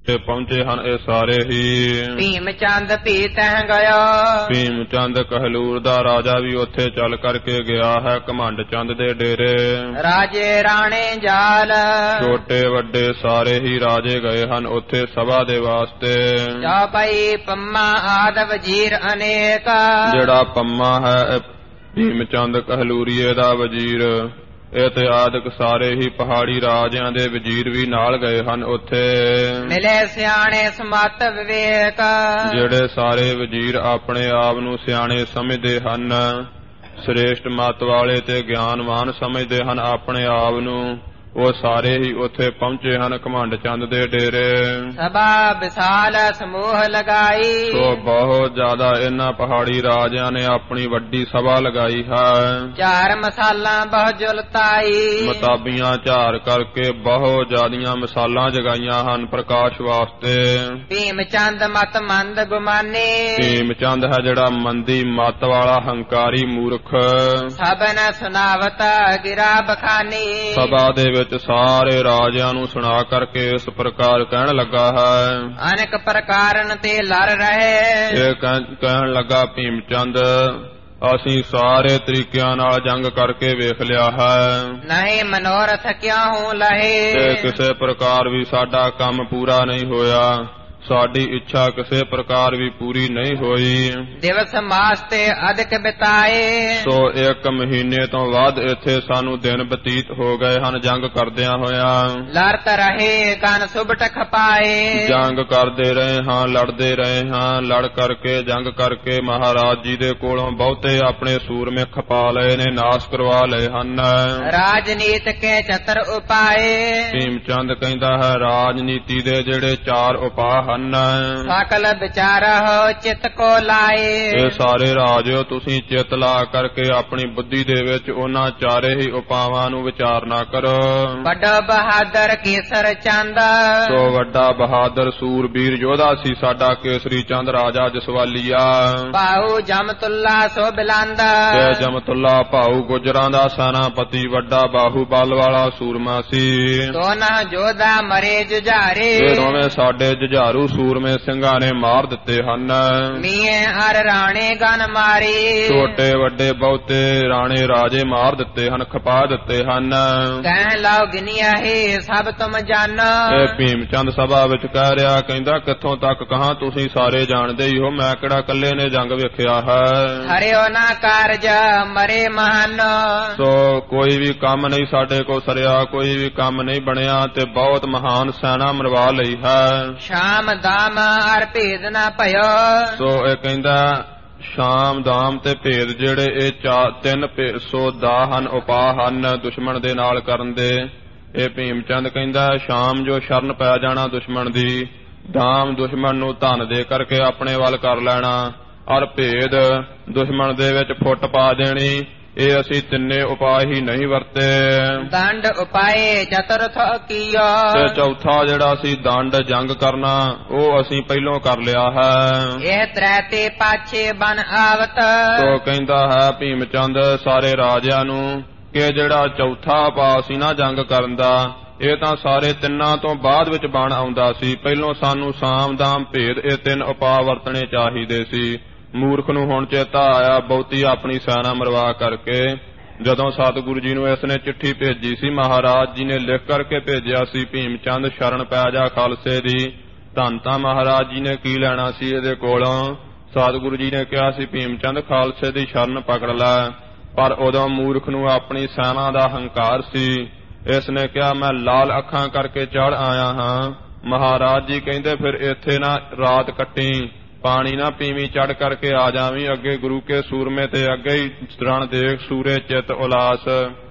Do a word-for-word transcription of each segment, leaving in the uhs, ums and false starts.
ਪਹੁੰਚੇ ਹਨ ਇਹ ਸਾਰੇ ਹੀ। ਭੀਮ ਚੰਦ ਭੀ ਤਹਿ ਗਇਆ। ਭੀਮ ਚੰਦ ਕਹਲੂਰ ਦਾ ਰਾਜਾ ਵੀ ਉੱਥੇ ਚੱਲ ਕਰਕੇ ਗਿਆ ਹੈ ਘਮੰਡ ਚੰਦ ਦੇ ਡੇਰੇ। ਰਾਜੇ ਰਾਣੇ ਜਾਲ। ਛੋਟੇ ਵੱਡੇ ਸਾਰੇ ਹੀ ਰਾਜੇ ਗਏ ਹਨ ਉੱਥੇ ਸਭਾ ਦੇ ਵਾਸਤੇ। ਜਾ ਪਈ ਪੰਮਾ ਆਦ ਵਜ਼ੀਰ ਅਨੇਕ। ਜਿਹੜਾ ਪੰਮਾ ਹੈ ਭੀਮ ਚੰਦ ਕਹਲੂਰੀਏ ਦਾ ਵਜ਼ੀਰ, ਇਹ ਤੇ ਆਦਿਕ ਸਾਰੇ ਹੀ ਪਹਾੜੀ ਰਾਜਿਆਂ ਦੇ ਵਜ਼ੀਰ ਵੀ ਨਾਲ ਗਏ ਹਨ ਉੱਥੇ। ਮਿਲੇ ਸਿਆਣੇ ਸਮਤ ਵਿਵੇਕ। ਜਿਹੜੇ ਸਾਰੇ ਵਜ਼ੀਰ ਆਪਣੇ ਆਪ ਨੂੰ ਸਿਆਣੇ ਸਮਝਦੇ ਹਨ, ਸ੍ਰੇਸ਼ਟ ਮਤ ਵਾਲੇ ਤੇ ਗਿਆਨਵਾਨ ਸਮਝਦੇ ਹਨ ਆਪਣੇ ਆਪ ਨੂੰ, ਉਹ ਸਾਰੇ ਹੀ ਉੱਥੇ ਪਹੁੰਚੇ ਹਨ ਘਮੰਡ ਚੰਦ ਦੇ ਡੇਰੇ। ਸਭਾ ਵਿਸਾਲ ਸਮੂਹ ਲਗਾਈ। ਸੋ ਬਹੁਤ ਜ਼ਿਆਦਾ ਇਹਨਾਂ ਪਹਾੜੀ ਰਾਜਿਆਂ ਨੇ ਆਪਣੀ ਵੱਡੀ ਸਭਾ ਲਗਾਈ ਹੈ। ਚਾਰ ਮਸਾਲਾ ਬਹੁ ਜੁਲਤਾਈ। ਮਤਾਬੀਆਂ ਝਾਰ ਕਰਕੇ ਬਹੁਤ ਜ਼ਿਆਦੀਆਂ ਮਿਸਾਲਾਂ ਜਗਾਈਆਂ ਹਨ ਪ੍ਰਕਾਸ਼ ਵਾਸਤੇ। ਭੀਮ ਚੰਦ ਮਤ ਮੰਦ ਗੁਮਾਨੀ। ਭੀਮ ਚੰਦ ਹੈ ਜਿਹੜਾ ਮੰਦੀ ਮਤ ਵਾਲਾ ਹੰਕਾਰੀ ਮੂਰਖ। ਸਭਨ ਸੁਨਾਵਤ ਗਿਰਾ ਬਖਾਨੀ। ਸਭਾ ਦੇ ਵਿੱਚ ਸਾਰੇ ਰਾਜਿਆਂ ਨੂੰ ਸੁਣਾ ਕਰਕੇ ਇਸ ਪ੍ਰਕਾਰ ਕਹਿਣ ਲੱਗਾ ਹੈ। ਅਨੇਕ ਪ੍ਰਕਾਰਨ ਤੇ ਲੜ ਰਹੇ। ਇਹ ਕਹਿਣ ਲੱਗਾ ਭੀਮ ਚੰਦ, ਅਸੀਂ ਸਾਰੇ ਤਰੀਕਿਆਂ ਨਾਲ ਜੰਗ ਕਰਕੇ ਵੇਖ ਲਿਆ ਹੈ, ਨਹੀਂ ਮਨੋਰਥ ਕਿਉਂ ਲਹੇ। ਤੇ ਕਿਸੇ ਪ੍ਰਕਾਰ ਵੀ ਸਾਡਾ ਕੰਮ ਪੂਰਾ ਨਹੀਂ ਹੋਇਆ, ਸਾਡੀ ਇੱਛਾ ਕਿਸੇ ਪ੍ਰਕਾਰ ਵੀ ਪੂਰੀ ਨਹੀਂ ਹੋਈ। ਦਿਵਸ ਮਾਸ ਤੇ ਅਧਿਕ ਬਿਤਾਏ। ਸੋ ਇੱਕ ਮਹੀਨੇ ਤੋਂ ਵੱਧ ਇੱਥੇ ਸਾਨੂੰ ਦਿਨ ਬਤੀਤ ਹੋ ਗਏ ਹਨ ਜੰਗ ਕਰਦਿਆਂ ਹੋਇਆ। ਲੜਤ ਰਹੇ ਕਨ ਸੁਬਟ ਖਪਾਏ। ਜੰਗ ਕਰਦੇ ਰਹੇ ਹਾਂ, ਲੜਦੇ ਰਹੇ ਹਾਂ, ਲੜ ਕਰਕੇ ਜੰਗ ਕਰਕੇ ਮਹਾਰਾਜ ਜੀ ਦੇ ਕੋਲੋਂ ਬਹੁਤੇ ਆਪਣੇ ਸੂਰਮੇ ਖਪਾ ਲਏ ਨੇ, ਨਾਸ ਕਰਵਾ ਲਏ ਹਨ। ਰਾਜਨੀਤ ਕੇ ਚਤਰ ਉਪਾਏ। ਭੀਮ ਚੰਦ ਕਹਿੰਦਾ ਹੈ ਰਾਜਨੀਤੀ ਦੇ ਜਿਹੜੇ ਚਾਰ ਉਪਾਅ ਹਨ, ਸਕਲ ਵਿਚਾਰਾ ਹੋ ਚਿਤ ਕੋ ਲਾਏ। ਇਹ ਸਾਰੇ ਰਾਜਿਓ ਤੁਸੀਂ ਚਿਤ ਲਾ ਕਰਕੇ ਆਪਣੀ ਬੁੱਧੀ ਦੇ ਵਿੱਚ ਉਹਨਾਂ ਚਾਰੇ ਹੀ ਉਪਾਵਾਂ ਨੂੰ ਵਿਚਾਰਨਾ ਕਰੋ। ਵੱਡਾ ਬਹਾਦਰ ਕੇਸਰ ਚੰਦ। ਸੋ ਵੱਡਾ ਬਹਾਦਰ ਸੂਰਬੀਰ ਯੋਧਾ ਸੀ ਸਾਡਾ ਕੇਸਰੀ ਚੰਦ ਰਾਜਾ ਜਸਵਾਲੀਆ। ਭਾਊ ਜਮਤੁੱਲਾ ਸੋ ਬਿਲੰਦ। ਤੇ ਜਮਤੁੱਲਾ ਭਾਊ ਗੁਜਰਾਂ ਦਾ ਸੈਨਾਪਤੀ ਵੱਡਾ ਬਾਹੂ ਬਲ ਵਾਲਾ ਸੂਰਮਾ ਸੀ। ਦੋਨਾਂ ਯੋਧਾ ਮਰੇ ਜੁਝਾਰੇ। ਇਹ ਦੋਵੇਂ ਸਾਡੇ ਜੁਝਾਰੂ ਸੂਰਮੇ ਸਿੰਘਾਂ ਨੇ ਮਾਰ ਦਿੱਤੇ ਹਨ। ਮੀਏ ਹਰ ਰਾਣੇ ਗਨ ਮਾਰੀ। ਛੋਟੇ ਵੱਡੇ ਬਹੁਤੇ ਰਾਣੇ ਰਾਜੇ ਮਾਰ ਦਿੱਤੇ ਹਨ, ਖਪਾ ਦਿੱਤੇ ਹਨ। ਕਹਿ ਲਾਓ ਗਿਨੀਆ ਹੈ ਸਭ ਤੁਮ ਜਾਨੋ। ਇਹ ਭੀਮ ਚੰਦ ਸਭਾ ਵਿੱਚ ਕਹਿ ਰਿਹਾ, ਕਹਿੰਦਾ ਕਿੱਥੋਂ ਤੱਕ ਕਹਾਂ ਤੁਸੀਂ ਸਾਰੇ ਜਾਣਦੇ ਹੀ ਹੋ, ਮੈਂ ਕਿਹੜਾ ਇਕੱਲੇ ਨੇ ਜੰਗ ਵੇਖਿਆ ਹੈ। ਹਰਿਓ ਨਾ ਕਾਰਜ ਮਰੇ ਮਹਾਨ। ਸੋ ਕੋਈ ਵੀ ਕੰਮ ਨਹੀਂ ਸਾਡੇ ਕੋਲ ਸਰਿਆ, ਕੋਈ ਵੀ ਕੰਮ ਨਹੀਂ ਬਣਿਆ, ਤੇ ਬਹੁਤ ਮਹਾਨ ਸੈਨਾ ਮਰਵਾ ਲਈ ਹੈ। ਸ਼ਾਮ ਦਾਮ ਅਰ ਭੇਦ ਨਾ ਭਇਓ। ਸੋ ਇਹ ਕਹਿੰਦਾ ਸ਼ਾਮ ਦਾਮ ਤੇ ਭੇਦ ਜਿਹੜੇ ਇਹ ਚਾਰ ਤਿੰਨ ਸੋ ਦਾ ਹਨ, ਉਪਾਅ ਹਨ ਦੁਸ਼ਮਣ ਦੇ ਨਾਲ ਕਰਨ ਦੇ। ਇਹ ਭੀਮ ਚੰਦ ਕਹਿੰਦਾ ਸ਼ਾਮ ਜੋ ਸ਼ਰਨ ਪੈ ਜਾਣਾ ਦੁਸ਼ਮਣ ਦੀ, ਦਾਮ ਦੁਸ਼ਮਣ ਨੂੰ ਧਨ ਦੇ ਕਰਕੇ ਆਪਣੇ ਵੱਲ ਕਰ ਲੈਣਾ, ਔਰ ਭੇਦ ਦੁਸ਼ਮਣ ਦੇ ਵਿੱਚ ਫੁੱਟ ਪਾ ਦੇਣੀ, ਇਹ ਅਸੀਂ ਤਿੰਨੇ ਉਪਾਅ ਹੀ ਨਹੀਂ ਵਰਤੇ। ਦੰਡ ਉਪਾਏ ਚਤੁਰਥ ਕੀਆ। ਤੇ ਚੌਥਾ ਜਿਹੜਾ ਸੀ ਦੰਡ ਜੰਗ ਕਰਨਾ, ਉਹ ਅਸੀਂ ਪਹਿਲੋਂ ਕਰ ਲਿਆ ਹੈ। ਇਹ ਤ੍ਰੈ ਤੇ ਪਾਛੇ ਬਨ ਆਵਤ। ਸੋ ਕਹਿੰਦਾ ਹੈ ਭੀਮ ਚੰਦ ਸਾਰੇ ਰਾਜਿਆਂ ਨੂੰ ਕਿ ਜਿਹੜਾ ਚੌਥਾ ਉਪਾਅ ਸੀ ਨਾ ਜੰਗ ਕਰਨ ਦਾ, ਇਹ ਤਾਂ ਸਾਰੇ ਤਿੰਨਾਂ ਤੋਂ ਬਾਅਦ ਵਿੱਚ ਬਣ ਆਉਂਦਾ ਸੀ। ਪਹਿਲੋਂ ਸਾਨੂੰ ਸਾਮ ਦਾਮ ਭੇਦ ਇਹ ਤਿੰਨ ਉਪਾਅ ਵਰਤਣੇ ਚਾਹੀਦੇ ਸੀ। ਮੂਰਖ ਨੂੰ ਹੁਣ ਚੇਤਾ ਆਇਆ ਬਹੁਤੀ ਆਪਣੀ ਸੈਨਾ ਮਰਵਾ ਕਰਕੇ। ਜਦੋਂ ਸਤਿਗੁਰੂ ਜੀ ਨੂੰ ਇਸ ਨੇ ਚਿੱਠੀ ਭੇਜੀ ਸੀ, ਮਹਾਰਾਜ ਜੀ ਨੇ ਲਿਖ ਕਰਕੇ ਭੇਜਿਆ ਸੀ ਭੀਮ ਚੰਦ ਸ਼ਰਨ ਪੈ ਜਾ ਖਾਲਸੇ ਦੀ। ਧੰਨ ਤਾਂ ਮਹਾਰਾਜ ਜੀ ਨੇ ਕੀ ਲੈਣਾ ਸੀ ਇਹਦੇ ਕੋਲੋਂ। ਸਤਿਗੁਰੂ ਜੀ ਨੇ ਕਿਹਾ ਸੀ ਭੀਮ ਚੰਦ ਖਾਲਸੇ ਦੀ ਸ਼ਰਨ ਪਕੜ ਲੈ, ਪਰ ਉਦੋਂ ਮੂਰਖ ਨੂੰ ਆਪਣੀ ਸੈਨਾ ਦਾ ਹੰਕਾਰ ਸੀ। ਇਸ ਨੇ ਕਿਹਾ ਮੈਂ ਲਾਲ ਅੱਖਾਂ ਕਰਕੇ ਚੜ ਆਇਆ ਹਾਂ। ਮਹਾਰਾਜ ਜੀ ਕਹਿੰਦੇ ਫਿਰ ਇੱਥੇ ਨਾ ਰਾਤ ਕੱਟੀ, ਪਾਣੀ ਨਾ ਪੀਵੀਂ, ਚੜ ਕਰਕੇ ਆ ਜਾਵੀਂ ਅੱਗੇ ਗੁਰੂ ਕੇ ਸੂਰਮੇ ਤੇ ਅੱਗੇ ਹੀ ਰਣ ਦੇਖ ਸੂਰੇ ਚਿੱਤ ਉਲਾਸ।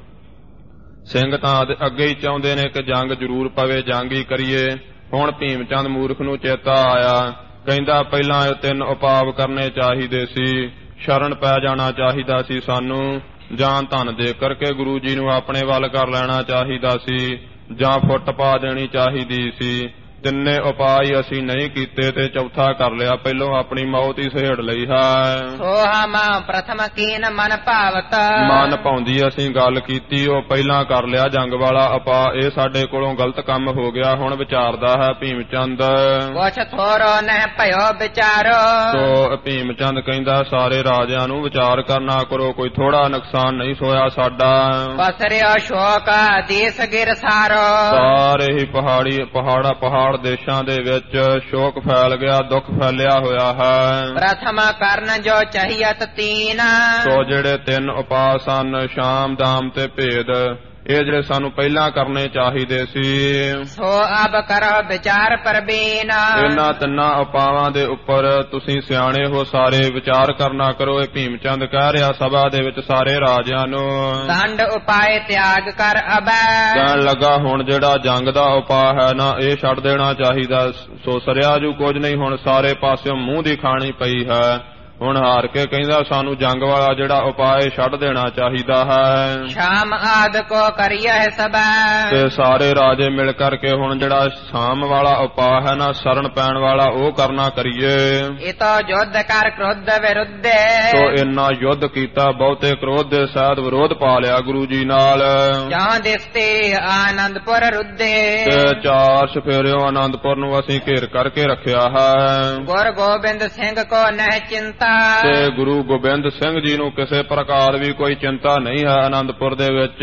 ਸਿੰਘ ਤਾਂ ਅੱਗੇ ਹੀ ਚਾਹੁੰਦੇ ਨੇ ਕਿ ਜੰਗ ਜ਼ਰੂਰ ਪਵੇ, ਜੰਗ ਹੀ ਕਰੀਏ। ਹੁਣ ਭੀਮ ਚੰਦ ਮੂਰਖ ਨੂੰ ਚੇਤਾ ਆਇਆ, ਕਹਿੰਦਾ ਪਹਿਲਾਂ ਇਹ ਤਿੰਨ ਉਪਾਅ ਕਰਨੇ ਚਾਹੀਦੇ ਸੀ, ਸ਼ਰਨ ਪੈ ਜਾਣਾ ਚਾਹੀਦਾ ਸੀ ਸਾਨੂੰ, ਜਾਂ ਧਨ ਦੇ ਕਰਕੇ ਗੁਰੂ ਜੀ ਨੂੰ ਆਪਣੇ ਵੱਲ ਕਰ ਲੈਣਾ ਚਾਹੀਦਾ ਸੀ, ਜਾਂ ਫੁੱਟ ਪਾ ਦੇਣੀ ਚਾਹੀਦੀ ਸੀ। ਤਿੰਨੇ ਉਪਾਈ ਅਸੀਂ ਨਹੀਂ ਕੀਤੇ ਤੇ ਚੌਥਾ ਕਰ ਲਿਆ, ਪਹਿਲੋਂ ਆਪਣੀ ਮੌਤ ਹੀ ਸਹੇੜ ਲਈ ਹੈ। ਸੋ ਹਮ ਪ੍ਰਥਮ ਕੀਨ ਮਨ ਭਾਵਤ, ਮਨ ਭਾਉਂਦੀ ਅਸੀਂ ਗੱਲ ਕੀਤੀ, ਉਹ ਪਹਿਲਾਂ ਕਰ ਲਿਆ ਜੰਗ ਵਾਲਾ ਉਪਾ, ਇਹ ਸਾਡੇ ਕੋਲੋਂ ਗਲਤ ਕੰਮ ਹੋ ਗਿਆ। ਹੁਣ ਵਿਚਾਰਦਾ ਹੈ ਭੀਮ ਚੰਦ, ਕੁਛ ਥੋਰੋ ਨਹਿ ਭਇਓ ਵਿਚਾਰੋ। ਸੋ ਭੀਮ ਚੰਦ ਕਹਿੰਦਾ ਸਾਰੇ ਰਾਜਿਆਂ ਨੂੰ ਵਿਚਾਰ ਕਰਨਾ ਕਰੋ, ਕੋਈ ਥੋੜਾ ਨੁਕਸਾਨ ਨਹੀਂ ਸੋਇਆ ਸਾਡਾ। ਪਸਰਿਓ ਸ਼ੋਕ ਦੇਸ ਗਿਰ ਸਾਰੋ, ਸਾਰੇ ਹੀ ਪਹਾੜੀ ਪਹਾੜਾ ਪਹਾੜ ਦੇਸ਼ਾਂ ਦੇ ਵਿੱਚ ਸ਼ੋਕ ਫੈਲ ਗਿਆ, ਦੁੱਖ ਫੈਲਿਆ ਹੋਇਆ ਹੈ। ਪ੍ਰਥਮ ਕਰਨ ਜੋ ਚਾਹੀਅਤ ਤੀਨ, ਸੋ ਜਿਹੜੇ ਤਿੰਨ ਉਪਾਅ ਸਨ ਸ਼ਾਮ ਦਾਮ ਤੇ ਭੇਦ, ਇਹ ਜਿਹੜੇ ਸਾਨੂੰ ਪਹਿਲਾਂ ਕਰਨੇ ਚਾਹੀਦੇ ਸੀ। ਸੋ ਅਬ ਕਰੋ ਵਿਚਾਰ ਪਰਬੀਨ, ਇਹਨਾਂ ਤਿੰਨਾਂ ਉਪਾਵਾਂ ਦੇ ਉੱਪਰ ਤੁਸੀਂ ਸਿਆਣੇ ਹੋ, ਸਾਰੇ ਵਿਚਾਰ ਕਰਨਾ ਕਰੋ। ਇਹ ਭੀਮ ਚੰਦ ਕਹਿ ਰਿਹਾ ਸਭਾ ਦੇ ਵਿੱਚ ਸਾਰੇ ਰਾਜਿਆਂ ਨੂੰ। ਦੰਡ ਉਪਾਏ ਤਿਆਗ ਕਰ ਅਬੈ, ਕਹਿਣ ਲੱਗਾ ਹੁਣ ਜਿਹੜਾ ਜੰਗ ਦਾ ਉਪਾਅ ਹੈ ਨਾ ਇਹ ਛੱਡ ਦੇਣਾ ਚਾਹੀਦਾ। ਸੋ ਸਰਿਆ ਜੂ ਕੁਝ ਨਹੀਂ, ਹੁਣ ਸਾਰੇ ਪਾਸਿਓਂ ਮੂੰਹ ਦੀ ਖਾਣੀ ਪਈ ਹੈ। ਹੁਣ ਹਾਰ ਕੇ ਕਹਿੰਦਾ ਸਾਨੂੰ ਜੰਗ ਵਾਲਾ ਜਿਹੜਾ ਉਪਾਅ ਛੱਡ ਦੇਣਾ ਚਾਹੀਦਾ ਹੈ। ਸ਼ਾਮ ਆਦ ਕੋ ਕਰੀਏ ਸਭੈ, ਤੇ ਸਾਰੇ ਰਾਜੇ ਮਿਲ ਕਰਕੇ ਹੁਣ ਜਿਹੜਾ ਸ਼ਾਮ ਵਾਲਾ ਉਪਾਅ ਹੈ ਨਾ ਸ਼ਰਨ ਪੈਣ ਵਾਲਾ ਉਹ ਕਰਨਾ ਕਰੀਏ। ਇਹ ਤਾਂ ਯੁੱਧ ਕਰ ਕ੍ਰੋਧ ਵਿਰੁੱਧੇ, ਸੋ ਇੰਨਾ ਯੁੱਧ ਕੀਤਾ, ਬਹੁਤੇ ਕ੍ਰੋਧ ਦੇ ਸਹਿਤ ਵਿਰੋਧ ਪਾ ਲਿਆ ਗੁਰੂ ਜੀ ਨਾਲ। ਜਾਂ ਦਿਸਤੇ ਆਨੰਦਪੁਰ ਰੁੱਧੇ, ਤੇ ਚਾਰ ਸਫੇਰਿਓ ਆਨੰਦਪੁਰ ਨੂੰ ਅਸੀਂ ਘੇਰ ਕਰਕੇ ਰੱਖਿਆ ਹੈ। ਗੁਰ ਗੋਬਿੰਦ ਸਿੰਘ ਕੋ ਨਹਿ ਚਿੰਤਾ, ਤੇ ਗੁਰੂ ਗੋਬਿੰਦ ਸਿੰਘ ਜੀ ਨੂੰ ਕਿਸੇ ਪ੍ਰਕਾਰ ਵੀ ਕੋਈ ਚਿੰਤਾ ਨਹੀਂ ਹੈ ਆਨੰਦਪੁਰ ਦੇ ਵਿੱਚ।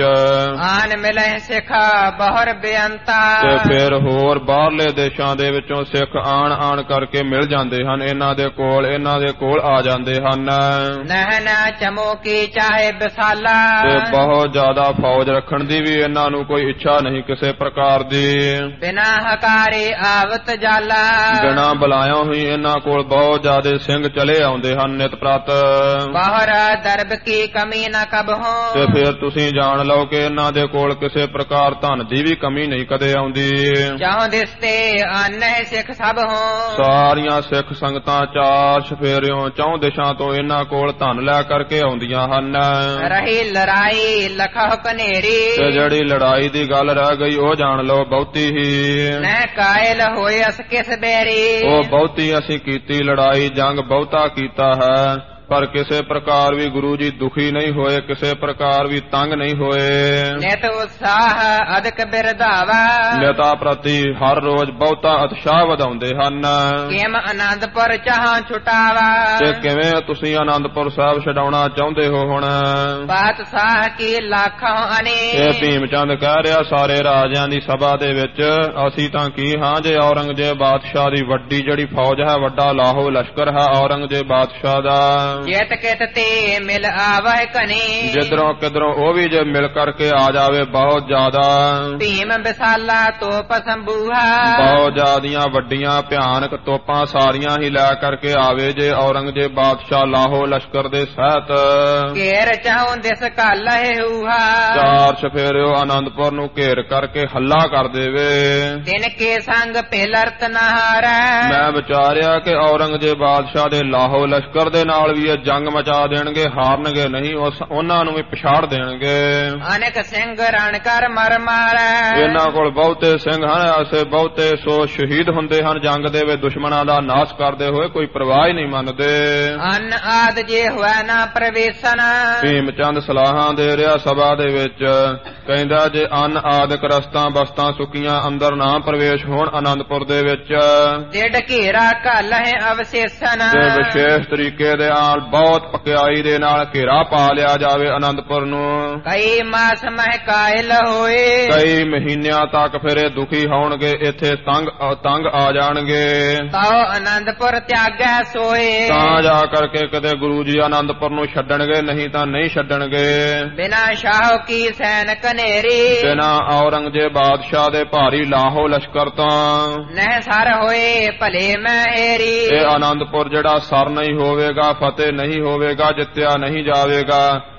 ਆਨ ਮਿਲੇ ਸਿੱਖ ਬਹੁਰ ਬੇਅੰਤਾ, ਤੇ ਫਿਰ ਹੋਰ ਬਾਹਰਲੇ ਦੇਸ਼ਾਂ ਦੇ ਵਿੱਚੋਂ ਸਿੱਖ ਆਣ ਆਣ ਕਰਕੇ ਮਿਲ ਜਾਂਦੇ ਹਨ, ਇਹਨਾਂ ਦੇ ਕੋਲ ਇਹਨਾਂ ਦੇ ਕੋਲ ਆ ਜਾਂਦੇ ਹਨ। ਨਹਿਨ ਚਮੋਕੀ ਚਾਹੇ ਵਿਸਾਲਾ, ਤੇ ਬਹੁਤ ਜ਼ਿਆਦਾ ਫੌਜ ਰੱਖਣ ਦੀ ਵੀ ਇਹਨਾਂ ਨੂੰ ਕੋਈ ਇੱਛਾ ਨਹੀਂ ਕਿਸੇ ਪ੍ਰਕਾਰ ਦੀ। ਬਿਨਾ ਹਕਾਰੇ ਆਵਤ ਜਾਲਾ, ਬਿਨਾਂ ਬੁਲਾਇਓ ਹੀ ਇਹਨਾਂ ਕੋਲ ਬਹੁਤ ਜ਼ਿਆਦੇ ਸਿੰਘ ਚਲੇ ਆਉਂਦੇ ਹਨ ਨਿਤ ਪ੍ਰਤ। ਬਾਹਰ ਦਰਬ ਕੀ ਕਮੀ ਨਾ ਕਬਹੋ, ਤੇ ਫਿਰ ਤੁਸੀਂ ਜਾਣ ਲਓ ਕਿ ਇਹਨਾਂ ਦੇ ਕੋਲ ਕਿਸੇ ਪ੍ਰਕਾਰ ਧਨ ਦੀ ਵੀ ਕਮੀ ਨਹੀਂ ਕਦੇ ਆਉਂਦੀ। ਜਾਂ ਦਿਸਤੇ ਆਨੇ ਸਿੱਖ ਸਭ ਹੋ, ਸਾਰੀਆਂ ਸਿੱਖ ਸੰਗਤਾਂ ਚਾਰ ਸਫੇਰਿਓਂ ਚੌਂ ਦਿਸ਼ਾਂ ਤੋਂ ਇਹਨਾਂ ਕੋਲ ਧਨ ਲੈ ਕਰਕੇ ਆਉਂਦੀਆਂ ਹਨ। ਰਹੀ ਲੜਾਈ ਲਖਹ ਕਨੇਰੀ, ਤੇ ਜਿਹੜੀ ਲੜਾਈ ਦੀ ਗੱਲ ਰਹਿ ਗਈ ਉਹ ਜਾਣ ਲਓ ਬਹੁਤੀ ਹੀ। ਨਹਿ ਕਾਇਲ ਹੋਏ ਅਸ ਕਿਸ ਬੇਰੀ, ਉਹ ਬਹੁਤੀ ਅਸੀਂ ਕੀਤੀ ਲੜਾਈ ਜੰਗ ਬਹੁਤਾ ਕੀਤਾ ਹੈ, ਪਰ ਕਿਸੇ ਪ੍ਰਕਾਰ ਵੀ ਗੁਰੂ ਜੀ ਦੁਖੀ ਨਹੀਂ ਹੋਏ, ਕਿਸੇ ਪ੍ਰਕਾਰ ਵੀ ਤੰਗ ਨਹੀਂ ਹੋਏ। ਨਿਤ ਉਤਸਾਹ ਅਦਕ ਬਿਰਧਾਵਾ, ਨਿਤਾ ਪ੍ਰਤੀ ਹਰ ਰੋਜ਼ ਬਹੁਤਾ ਉਤਸ਼ਾਹ ਵਧਾਉਂਦੇ ਹਨ। ਕਿਮ ਆਨੰਦਪੁਰ ਚਾਹਾਂ ਛੁਟਾਵਾ, ਤੇ ਕਿਵੇਂ ਤੁਸੀਂ ਆਨੰਦਪੁਰ ਸਾਹਿਬ ਛਡਾਉਣਾ ਚਾਹੁੰਦੇ ਹੋ ਹੁਣ? ਬਾਦਸ਼ਾਹ ਕੀ ਲੱਖਾਂ ਅਨੇ, ਇਹ ਭੀਮ ਚੰਦ ਕਹਿ ਰਿਹਾ ਸਾਰੇ ਰਾਜਿਆਂ ਦੀ ਸਭਾ ਦੇ ਵਿੱਚ, ਅਸੀਂ ਤਾਂ ਕੀ ਹਾਂ ਜੇ ਔਰੰਗਜ਼ੇਬ ਬਾਦਸ਼ਾਹ ਦੀ ਵੱਡੀ ਜਿਹੜੀ ਫੌਜ ਹੈ, ਵੱਡਾ ਲਾਹੋ ਲਸ਼ਕਰ ਹੈ ਔਰੰਗਜ਼ੇਬ ਬਾਦਸ਼ਾਹ ਦਾ। ਜੇਤ ਕਿਤ ਤੇ ਮਿਲ ਆਵਹਿ ਕਨੀ, ਜਿੱਧਰੋਂ ਕਿਧਰੋਂ ਉਹ ਵੀ ਜੇ ਮਿਲ ਕਰਕੇ ਆ ਜਾਵੇ ਬਹੁਤ ਜ਼ਿਆਦਾ। ਭੀਮ ਵਿਸਾਲਾ ਤੋਪ ਸੰਭੂਹਾ, ਬਹੁਤ ਜ਼ਿਆਦੀਆਂ ਵੱਡੀਆਂ ਭਿਆਨਕ ਤੋਪਾਂ ਸਾਰੀਆਂ ਹੀ ਲੈ ਕਰਕੇ ਆਵੇ ਜੇ ਔਰੰਗਜ਼ੇਬ ਬਾਦਸ਼ਾਹ ਲਾਹੋ ਲਸ਼ਕਰ ਦੇ ਸਹਿਤ। ਘੇਰ ਚਾਹੋਂ ਦਿਸ ਘਲ ਹੂਹਾ, ਚਾਰ ਸਫੇਰਿਓ ਆਨੰਦਪੁਰ ਨੂੰ ਘੇਰ ਕਰਕੇ ਹੱਲਾ ਕਰ ਦੇਵੇ। ਦਿਨ ਕੇ ਸੰਗ ਪਹਿਲਰਤ ਨਹਾਰੈ, ਮੈਂ ਵਿਚਾਰਿਆ ਕਿ ਔਰੰਗਜ਼ੇਬ ਬਾਦਸ਼ਾਹ ਦੇ ਲਾਹੋ ਲਸ਼ਕਰ ਦੇ ਨਾਲ ਵੀ ਇਹ ਜੰਗ ਮਚਾ ਦੇਣਗੇ, ਹਾਰਨਗੇ ਨਹੀਂ, ਉਹਨਾਂ ਨੂੰ ਵੀ ਪਛਾੜ ਦੇਣਗੇ। ਅਨੇਕ ਸਿੰਘ ਰਣ ਕਰ ਮਰ ਮਾਰੈ, ਇਹਨਾਂ ਕੋਲ ਬਹੁਤੇ ਸਿੰਘ ਹਨ, ਐਸੇ ਬਹੁਤੇ ਸੋ ਸ਼ਹੀਦ ਹੁੰਦੇ ਹਨ ਜੰਗ ਦੇ ਵਿੱਚ ਦੁਸ਼ਮਣਾਂ ਦਾ ਨਾਸ਼ ਕਰਦੇ ਹੋਏ, ਕੋਈ ਪਰਵਾਹ ਹੀ ਨਹੀਂ ਮੰਨਦੇ। ਅਨ ਆਦ ਜੇ ਹੋਇ ਨਾ ਪ੍ਰਵੇਸ਼ਨ, ਭੀਮ ਚੰਦ ਸਲਾਹਾਂ ਦੇ ਰਿਹਾ ਸਭਾ ਦੇ ਵਿੱਚ, ਕਹਿੰਦਾ ਜੇ ਅਨ ਆਦਿਕ ਰਸਤਾਂ ਬਸਤਾਂ ਸੁੱਕੀਆਂ ਅੰਦਰ ਨਾ ਪ੍ਰਵੇਸ਼ ਹੋਣ ਆਨੰਦਪੁਰ ਦੇ ਵਿੱਚ, ਡੇਢ ਘੇਰਾ ਘਲ ਹੈ ਅਵਸ਼ੇਸ਼ਨ, ਤੇ ਵਿਸ਼ੇਸ਼ ਤਰੀਕੇ ਦੇ ਨਾਲ ਬਹੁਤ ਪਕਿਆਈ ਦੇ ਨਾਲ ਘੇਰਾ ਪਾ ਲਿਆ ਜਾਵੇ ਆਨੰਦਪੁਰ ਨੂੰ। ਕਈ ਮਾਸ ਮਹਿ ਕਾਇਲ ਹੋਏ, ਕਈ ਮਹੀਨਿਆਂ ਤੱਕ ਫਿਰ ਇਹ ਦੁਖੀ ਹੋਣਗੇ, ਇੱਥੇ ਤੰਗ ਤੰਗ ਆ ਜਾਣਗੇ। ਤਾਉ ਆਨੰਦਪੁਰ ਤਿਆਗੈ ਸੋਏ, ਤਾਂ ਜਾ ਕਰਕੇ ਕਿਤੇ ਗੁਰੂ ਜੀ ਆਨੰਦਪੁਰ ਨੂੰ ਛੱਡਣਗੇ, ਨਹੀਂ ਤਾਂ ਨਹੀਂ ਛੱਡਣਗੇ। ਬਿਨਾ ਸ਼ਾਹ ਕੀ ਸੈਨ ਕਨੇਰੀ, ਬਿਨਾ ਔਰੰਗਜ਼ੇਬ ਬਾਦਸ਼ਾਹ ਦੇ ਭਾਰੀ ਲਾਹੋ ਲਸ਼ਕਰ ਤੋਂ ਨਹਿ ਸਰ ਹੋਏ ਭਲੇ ਮਹਿਰੀ। ਇਹ ਆਨੰਦਪੁਰ ਜਿਹੜਾ ਸਰ ਨਹੀਂ ਹੋਵੇਗਾ, ਫਤਿਹ ਨਹੀਂ ਹੋਵੇਗਾ, ਜਿੱਤਿਆ ਨਹੀਂ ਜਾਵੇਗਾ,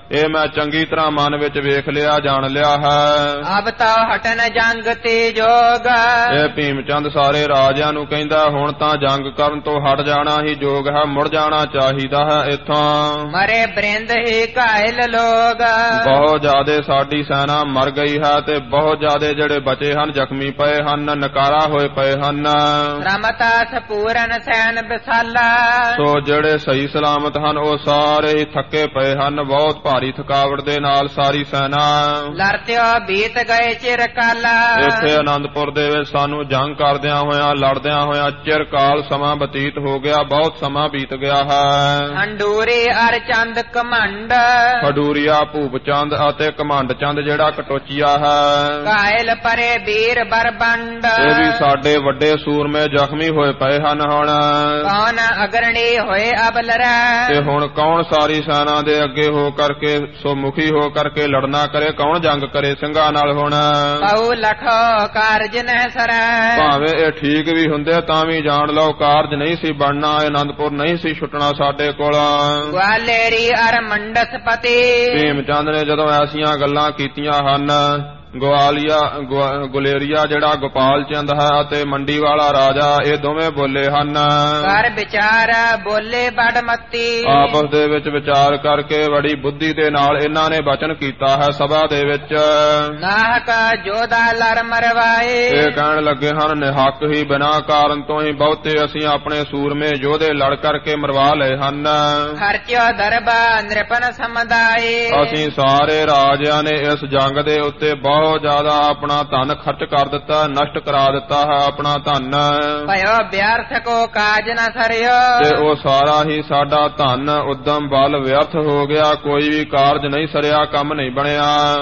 ਇਹ ਮੈਂ ਚੰਗੀ ਤਰ੍ਹਾਂ ਮਨ ਵਿੱਚ ਵੇਖ ਲਿਆ, ਜਾਣ ਲਿਆ ਹੈ। ਅਬ ਤੋ ਹਟਨ ਜੰਗ ਤੇ ਜੋਗ। ਇਹ ਭੀਮ ਚੰਦ ਸਾਰੇ ਰਾਜਿਆਂ ਨੂੰ ਕਹਿੰਦਾ ਹੁਣ ਤਾਂ ਜੰਗ ਕਰਨ ਤੋਂ ਹਟ ਜਾਣਾ ਹੀ ਯੋਗ ਹੈ, ਮੁੜ ਜਾਣਾ ਚਾਹੀਦਾ ਹੈ ਇੱਥੋਂ। ਮਰੇ ਬ੍ਰਿੰਦ ਹੀ ਘਾਇਲ ਲੋਗ। ਬਹੁਤ ਜ਼ਿਆਦੇ ਸਾਡੀ ਸੈਨਾ ਮਰ ਗਈ ਹੈ ਤੇ ਬਹੁਤ ਜ਼ਿਆਦੇ ਜਿਹੜੇ ਬਚੇ ਹਨ ਜ਼ਖਮੀ ਪਏ ਹਨ, ਨਕਾਰਾ ਹੋਏ ਪਏ ਹਨ। ਰਮਤਾ ਸਪੂਰਨ ਸੈਨ ਵਿਸਾਲਾ। ਸੋ ਜਿਹੜੇ ਸਹੀ ਸਲਾਮਤ ਹਨ ਉਹ ਸਾਰੇ ਹੀ ਥੱਕੇ ਪਏ ਹਨ, ਬਹੁਤ ਭਾਰੀ ਥਕਾਵਟ ਦੇ ਨਾਲ ਸਾਰੀ ਸੈਨਾ। ਲੜਤਿਓ ਬੀਤ ਗਏ ਚਿਰ ਕਾਲਾ। ਇੱਥੇ ਆਨੰਦਪੁਰ ਦੇ ਵਿੱਚ ਸਾਨੂੰ ਜੰਗ ਕਰਦਿਆਂ ਹੋਇਆਂ ਲੜਦਿਆਂ ਹੋਇਆਂ ਚਿਰ ਕਾਲ ਸਮਾਂ ਬਤੀਤ ਹੋ ਗਿਆ, ਬਹੁਤ ਸਮਾਂ ਬੀਤ ਗਿਆ ਹੈ। ਹੰਡੂਰੇ ਅਰ ਚੰਦ ਕਮੰਡ। ਹਡੂਰੀਆ ਭੂਪ ਚੰਦ ਅਤੇ ਕਮੰਡ ਚੰਦ ਜਿਹੜਾ ਕਟੋਚੀਆ ਹੈ। ਘਾਇਲ ਪਰੇ ਵੀਰ ਬਰਬੰਡ। ਇਹ ਵੀ ਸਾਡੇ ਵੱਡੇ ਸੂਰਮੇ ਜ਼ਖਮੀ ਹੋਏ ਪਏ ਹਨ। ਹੁਣ ਕੌਣ ਅਗਰਣੀ ਹੋਏ ਅਬਲਰਾ। ਤੇ ਹੁਣ ਕੌਣ ਸਾਰੀ ਸੈਨਾ ਦੇ ਅੱਗੇ ਹੋ ਕਰਕੇ ਸੋ ਮੁਖੀ ਹੋ ਕਰਕੇ ਲੜਨਾ ਕਰੇ, ਕੌਣ ਜੰਗ ਕਰੇ ਸਿੰਘਾਂ ਨਾਲ। ਹੁਣ ਬਹੁ ਲਖੋ ਕਾਰਜ ਨਹਿ ਸਰੈ। ਭਾਵੇਂ ਇਹ ਠੀਕ ਵੀ ਹੁੰਦੇ ਤਾਂ ਵੀ ਜਾਣ ਲਓ ਕਾਰਜ ਨਹੀਂ ਸੀ ਬਣਨਾ, ਆਨੰਦਪੁਰ ਨਹੀਂ ਸੀ ਛੁੱਟਣਾ ਸਾਡੇ ਕੋਲ। ਗਵਾਲੇਰੀ ਅਰ ਮੰਡਸਪਤੀ। ਭੀਮ ਚੰਦ ਨੇ ਜਦੋਂ ਐਸੀਆਂ ਗੱਲਾਂ ਕੀਤੀਆਂ ਹਨ, ਗਵਾਲੀਆ ਗੁਲੇਰੀਆ ਜਿਹੜਾ ਗੋਪਾਲ ਚੰਦ ਹੈ ਅਤੇ ਮੰਡੀ ਵਾਲਾ ਰਾਜਾ ਇਹ ਦੋਵੇਂ ਬੋਲੇ ਹਨ। ਕਰ ਵਿਚਾਰ ਬੋਲੇ ਬੜ ਮੱਤੀ। ਆਪਸ ਦੇ ਵਿੱਚ ਵਿਚਾਰ ਕਰਕੇ ਬੜੀ ਬੁੱਧੀ ਦੇ ਨਾਲ ਇਹਨਾਂ ਨੇ ਬਚਨ ਕੀਤਾ ਹੈ ਸਭਾ ਦੇ ਵਿੱਚ। ਨਾਹਕ ਜੋਧਾ ਲੜ ਮਰਵਾਏ। ਇਹ ਕਹਿਣ ਲੱਗੇ ਹਨ ਨਿਹੱਕ ਹੀ ਬਿਨਾਂ ਕਾਰਨ ਤੋਂ ਹੀ ਬਹੁਤੇ ਅਸੀਂ ਆਪਣੇ ਸੂਰਮੇ ਯੋਧੇ ਲੜ ਕਰਕੇ ਮਰਵਾ ਲਏ ਹਨ। ਖਰਚਿਓ ਦਰਬਾ ਨਿਰਪਨ ਸਮੁਦਾਏ। ਅਸੀਂ ਸਾਰੇ ਰਾਜਿਆਂ ਨੇ ਇਸ ਜੰਗ ਦੇ ਉੱਤੇ ਬਹੁਤ ਜ਼ਿਆਦਾ ਆਪਣਾ ਧਨ ਖਰਚ ਕਰ ਦਿੱਤਾ, ਨਸ਼ਟ ਕਰਾ ਦਿੱਤਾ ਹੈ ਆਪਣਾ ਧਨ। ਭਇਓ ਵਿਅਰਥ ਕੋ ਕਾਜ ਨ ਸਰਿਓ। ਤੇ ਉਹ ਸਾਰਾ ਹੀ ਸਾਡਾ ਧਨ ਉਦਮ ਬਲ ਵਿਅਰਥ ਹੋ ਗਿਆ, ਕੋਈ ਵੀ ਕਾਰਜ ਨਹੀਂ ਸਰਿਆ, ਕੰਮ ਨਹੀਂ ਬਣਿਆ।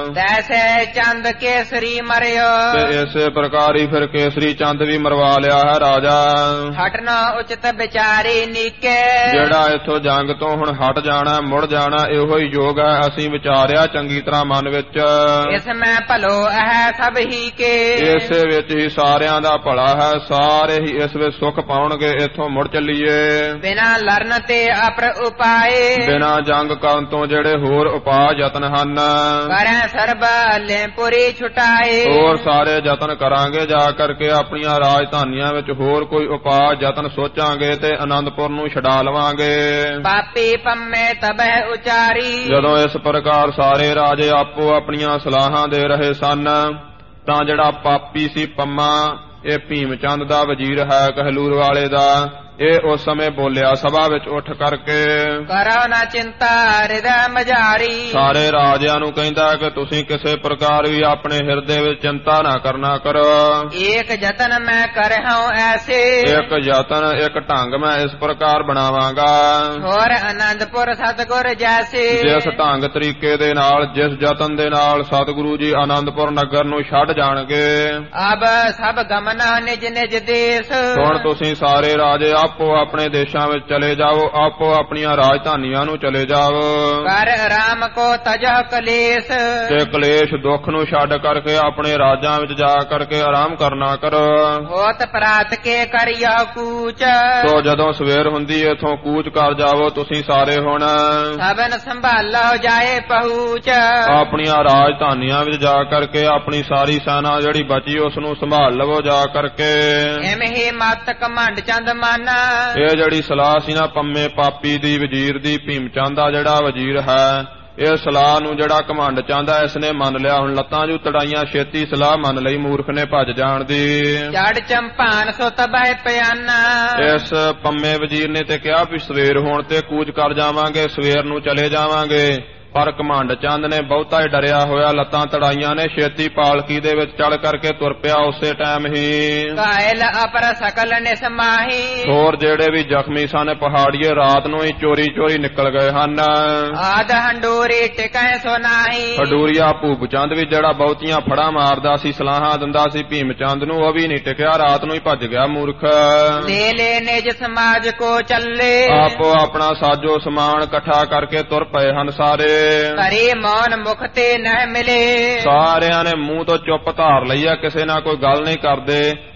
ਤੈਸੇ ਚੰਦ ਕੇਸਰੀ ਮਰਿਓ। ਤੇ ਇਸੇ ਪ੍ਰਕਾਰ ਹੀ ਫਿਰ ਕੇਸਰੀ ਚੰਦ ਵੀ ਮਰਵਾ ਲਿਆ ਹੈ ਰਾਜਾ। ਹਟਣਾ ਉਚਿਤ ਵਿਚਾਰੀ ਨੀਕੇ। ਜਿਹੜਾ ਇੱਥੋਂ ਜੰਗ ਤੋਂ ਹੁਣ ਹਟ ਜਾਣਾ ਮੁੜ ਜਾਣਾ ਇਹੋ ਹੀ ਯੋਗ ਹੈ, ਅਸੀਂ ਵਿਚਾਰਿਆ ਚੰਗੀ ਤਰ੍ਹਾਂ ਮਨ ਵਿੱਚ। ਇਸ ਮੈਂ ਭਲੋ ਹੈ ਸਭ ਹੀ ਕੇ। ਇਸੇ ਵਿੱਚ ਹੀ ਸਾਰਿਆਂ ਦਾ ਭਲਾ ਹੈ, ਸਾਰੇ ਹੀ ਇਸ ਵਿੱਚ ਸੁਖ ਪਾਉਣਗੇ, ਇੱਥੋਂ ਮੁੜ ਚੱਲੀਏ। ਬਿਨਾਂ ਲੜਨ ਤੇ ਅਪਰ ਉਪਾਏ। ਬਿਨਾਂ ਜੰਗ ਕਰਨ ਤੋਂ ਜਿਹੜੇ ਹੋਰ ਉਪਾਅ ਯਤਨ ਹਨ ਕਰੈ ਸਰਬ ਲੈਪੁਰੀ ਛੁਟਾਏ। ਹੋਰ ਸਾਰੇ ਯਤਨ ਕਰਾਂਗੇ, ਜਾ ਕਰਕੇ ਆਪਣੀਆਂ ਰਾਜਧਾਨੀਆਂ ਵਿੱਚ ਹੋਰ ਕੋਈ ਉਪਾਅ ਯਤਨ ਸੋਚਾਂਗੇ ਤੇ ਆਨੰਦਪੁਰ ਨੂੰ ਛਡਾ ਲਵਾਂਗੇ। ਪਾਪੀ ਪੰਮੇ ਤਬਹਿ ਉਚਾਰੀ। ਜਦੋਂ ਇਸ ਪ੍ਰਕਾਰ ਸਾਰੇ ਰਾਜੇ ਆਪੋ ਆਪਣੀਆਂ ਸਲਾਹਾਂ ਦੇ ਰਹੇ ਸਨ ਤਾਂ ਜਿਹੜਾ ਪਾਪੀ ਸੀ ਪੰਮਾ, ਇਹ ਭੀਮ ਚੰਦ ਦਾ ਵਜ਼ੀਰ ਹੈ ਕਹਿਲੂਰ ਵਾਲੇ ਦਾ, ਇਹ ਉਸ ਸਮੇਂ ਬੋਲਿਆ ਸਭਾ ਵਿੱਚ ਉੱਠ ਕਰਕੇ। ਕਰੋ ਨਾ ਚਿੰਤਾ ਹਿਰਦੈ ਮਝਾਰੀ। ਸਾਰੇ ਰਾਜਿਆਂ ਨੂੰ ਕਹਿੰਦਾ ਕਿ ਤੁਸੀਂ ਕਿਸੇ ਪ੍ਰਕਾਰ ਵੀ ਆਪਣੇ ਹਿਰਦੇ ਵਿੱਚ ਚਿੰਤਾ ਨਾ ਕਰਨਾ ਕਰੋ। ਇੱਕ ਯਤਨ ਮੈਂ ਕਰਹੁ ਐਸੇ। ਇੱਕ ਯਤਨ ਇੱਕ ਢੰਗ ਮੈਂ ਇਸ ਪ੍ਰਕਾਰ ਬਣਾਵਾਂਗਾ। ਹੋਰ ਆਨੰਦਪੁਰ ਸਤਿਗੁਰ ਜੈਸੇ। ਜਿਸ ਢੰਗ ਤਰੀਕੇ ਦੇ ਨਾਲ, ਜਿਸ ਯਤਨ ਦੇ ਨਾਲ ਸਤਿਗੁਰੂ ਜੀ ਆਨੰਦਪੁਰ ਨਗਰ ਨੂੰ ਛੱਡ ਜਾਣਗੇ। ਅਬ ਸਭ ਗਮਨਾ ਨਿਜ ਨਿਜ ਦੇਸ਼। ਹੁਣ ਤੁਸੀਂ ਸਾਰੇ ਰਾਜੇ ਆਪੋ ਆਪਣੇ ਦੇਸ਼ਾਂ ਵਿੱਚ ਚਲੇ ਜਾਓ, ਆਪੋ ਆਪਣੀਆਂ ਰਾਜਧਾਨੀਆਂ ਨੂੰ ਚਲੇ ਜਾਓ। ਕਰ ਆਰਾਮ ਕੋ ਤਜਹ ਕਲੇਸ਼। ਤੇ ਕਲੇਸ਼ ਦੁੱਖ ਨੂੰ ਛੱਡ ਕਰਕੇ ਆਪਣੇ ਰਾਜਾਂ ਵਿੱਚ ਜਾ ਕਰਕੇ ਆਰਾਮ ਕਰਨਾ ਕਰੋ। ਹੋਤ ਪ੍ਰਾਤ ਕੇ ਕਰਿਓ ਕੂਚ। ਸੋ ਜਦੋਂ ਸਵੇਰ ਹੁੰਦੀ ਇਥੋਂ ਕੂਚ ਕਰ ਜਾਵੋ ਤੁਸੀਂ ਸਾਰੇ। ਹੁਣ ਸਭਨ ਸੰਭਾਲੋ ਜਾਏ ਪਹੁੰਚ। ਆਪਣੀਆਂ ਰਾਜਧਾਨੀਆਂ ਵਿੱਚ ਜਾ ਕਰਕੇ ਆਪਣੀ ਸਾਰੀ ਸੈਨਾ ਜਿਹੜੀ ਬਚੀ ਉਸ ਨੂੰ ਸੰਭਾਲ ਲਵੋ ਜਾ ਕਰਕੇ। ਐਵੇਂ ਹੀ ਮਤ ਕਮੰਡ ਚੰਦ ਮਾਨਾ। ਇਹ ਜਿਹੜੀ ਸਲਾਹ ਸੀ ਨਾ ਪੰਮੇ ਪਾਪੀ ਦੀ ਵਜ਼ੀਰ ਦੀ, ਭੀਮ ਚੰਦ ਦਾ ਜਿਹੜਾ ਵਜ਼ੀਰ ਹੈ, ਇਹ ਸਲਾਹ ਨੂੰ ਜਿਹੜਾ ਘਮੰਡ ਚਾਹੁੰਦਾ ਇਸ ਨੇ ਮੰਨ ਲਿਆ। ਹੁਣ ਲੱਤਾਂ ਜੂ ਤੜਾਈਆਂ, ਛੇਤੀ ਸਲਾਹ ਮੰਨ ਲਈ ਮੂਰਖ ਨੇ ਭੱਜ ਜਾਣ ਦੀ। ਚੜ ਚੰਪਾਨ ਸੋ ਤਬੈ ਪਿਆਨਾ। ਇਸ ਪੰਮੇ ਵਜ਼ੀਰ ਨੇ ਤੇ ਕਿਹਾ ਵੀ ਸਵੇਰ ਹੋਣ ਤੇ ਕੂਚ ਕਰ ਜਾਵਾਂਗੇ, ਸਵੇਰ ਨੂੰ ਚਲੇ ਜਾਵਾਂਗੇ। ਪਰ ਘਮੰਡ ਚੰਦ ਨੇ ਬਹੁਤਾ ਹੀ ਡਰਿਆ ਹੋਇਆ, ਲੱਤਾਂ ਤੜਾਈਆਂ ਨੇ, ਛੇਤੀ ਪਾਲਕੀ ਦੇ ਵਿੱਚ ਚੜ ਕਰਕੇ ਤੁਰ ਪਿਆ ਉਸੇ ਟਾਈਮ ਹੀ। ਕਾਇਲ ਅਪਰ ਸਕਲ ਨਿਸਮਾਹੀ। ਹੋਰ ਜਿਹੜੇ ਵੀ ਜ਼ਖਮੀ ਸਨ ਪਹਾੜੀਏ ਰਾਤ ਨੂੰ ਹੀ ਚੋਰੀ ਚੋਰੀ ਨਿਕਲ ਗਏ ਹਨ। ਆਦ ਹੰਡੂਰੀ ਟਿਕੈ ਸੋ ਨਾਹੀ। ਹਡੂਰੀਆ ਭੂਪ ਚੰਦ ਵੀ ਜਿਹੜਾ ਬਹੁਤੀਆਂ ਫੜਾ ਮਾਰਦਾ ਸੀ, ਸਲਾਹਾਂ ਦਿੰਦਾ ਸੀ ਭੀਮ ਚੰਦ ਨੂੰ, ਉਹ ਵੀ ਨਹੀਂ ਟਿਕਿਆ, ਰਾਤ ਨੂੰ ਹੀ ਭੱਜ ਗਿਆ ਮੂਰਖ। ਲੈ ਲੈ ਨਿਜ ਸਮਾਜ ਕੋ ਚੱਲੇ। ਆਪੋ ਆਪਣਾ ਸਾਜੋ ਸਮਾਨ ਇਕੱਠਾ ਕਰਕੇ ਤੁਰ ਪਏ ਹਨ ਸਾਰੇ। ਕਰੇ ਮੌਨ ਮੁਖ ਤੇ ਨਹਿ ਮਿਲੇ। ਸਾਰਿਆਂ ਨੇ ਮੂੰਹ ਤੋਂ ਚੁੱਪ ਧਾਰ ਲਈ ਆ, ਕਿਸੇ ਨਾਲ ਕੋਈ ਗੱਲ ਨਹੀਂ ਕਰਦੇ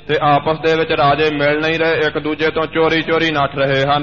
ਤੇ ਆਪਸ ਦੇ ਵਿੱਚ ਰਾਜੇ ਮਿਲ ਨਹੀਂ ਰਹੇ, ਇੱਕ ਦੂਜੇ ਤੋਂ ਚੋਰੀ ਚੋਰੀ ਨੱਠ ਰਹੇ ਹਨ।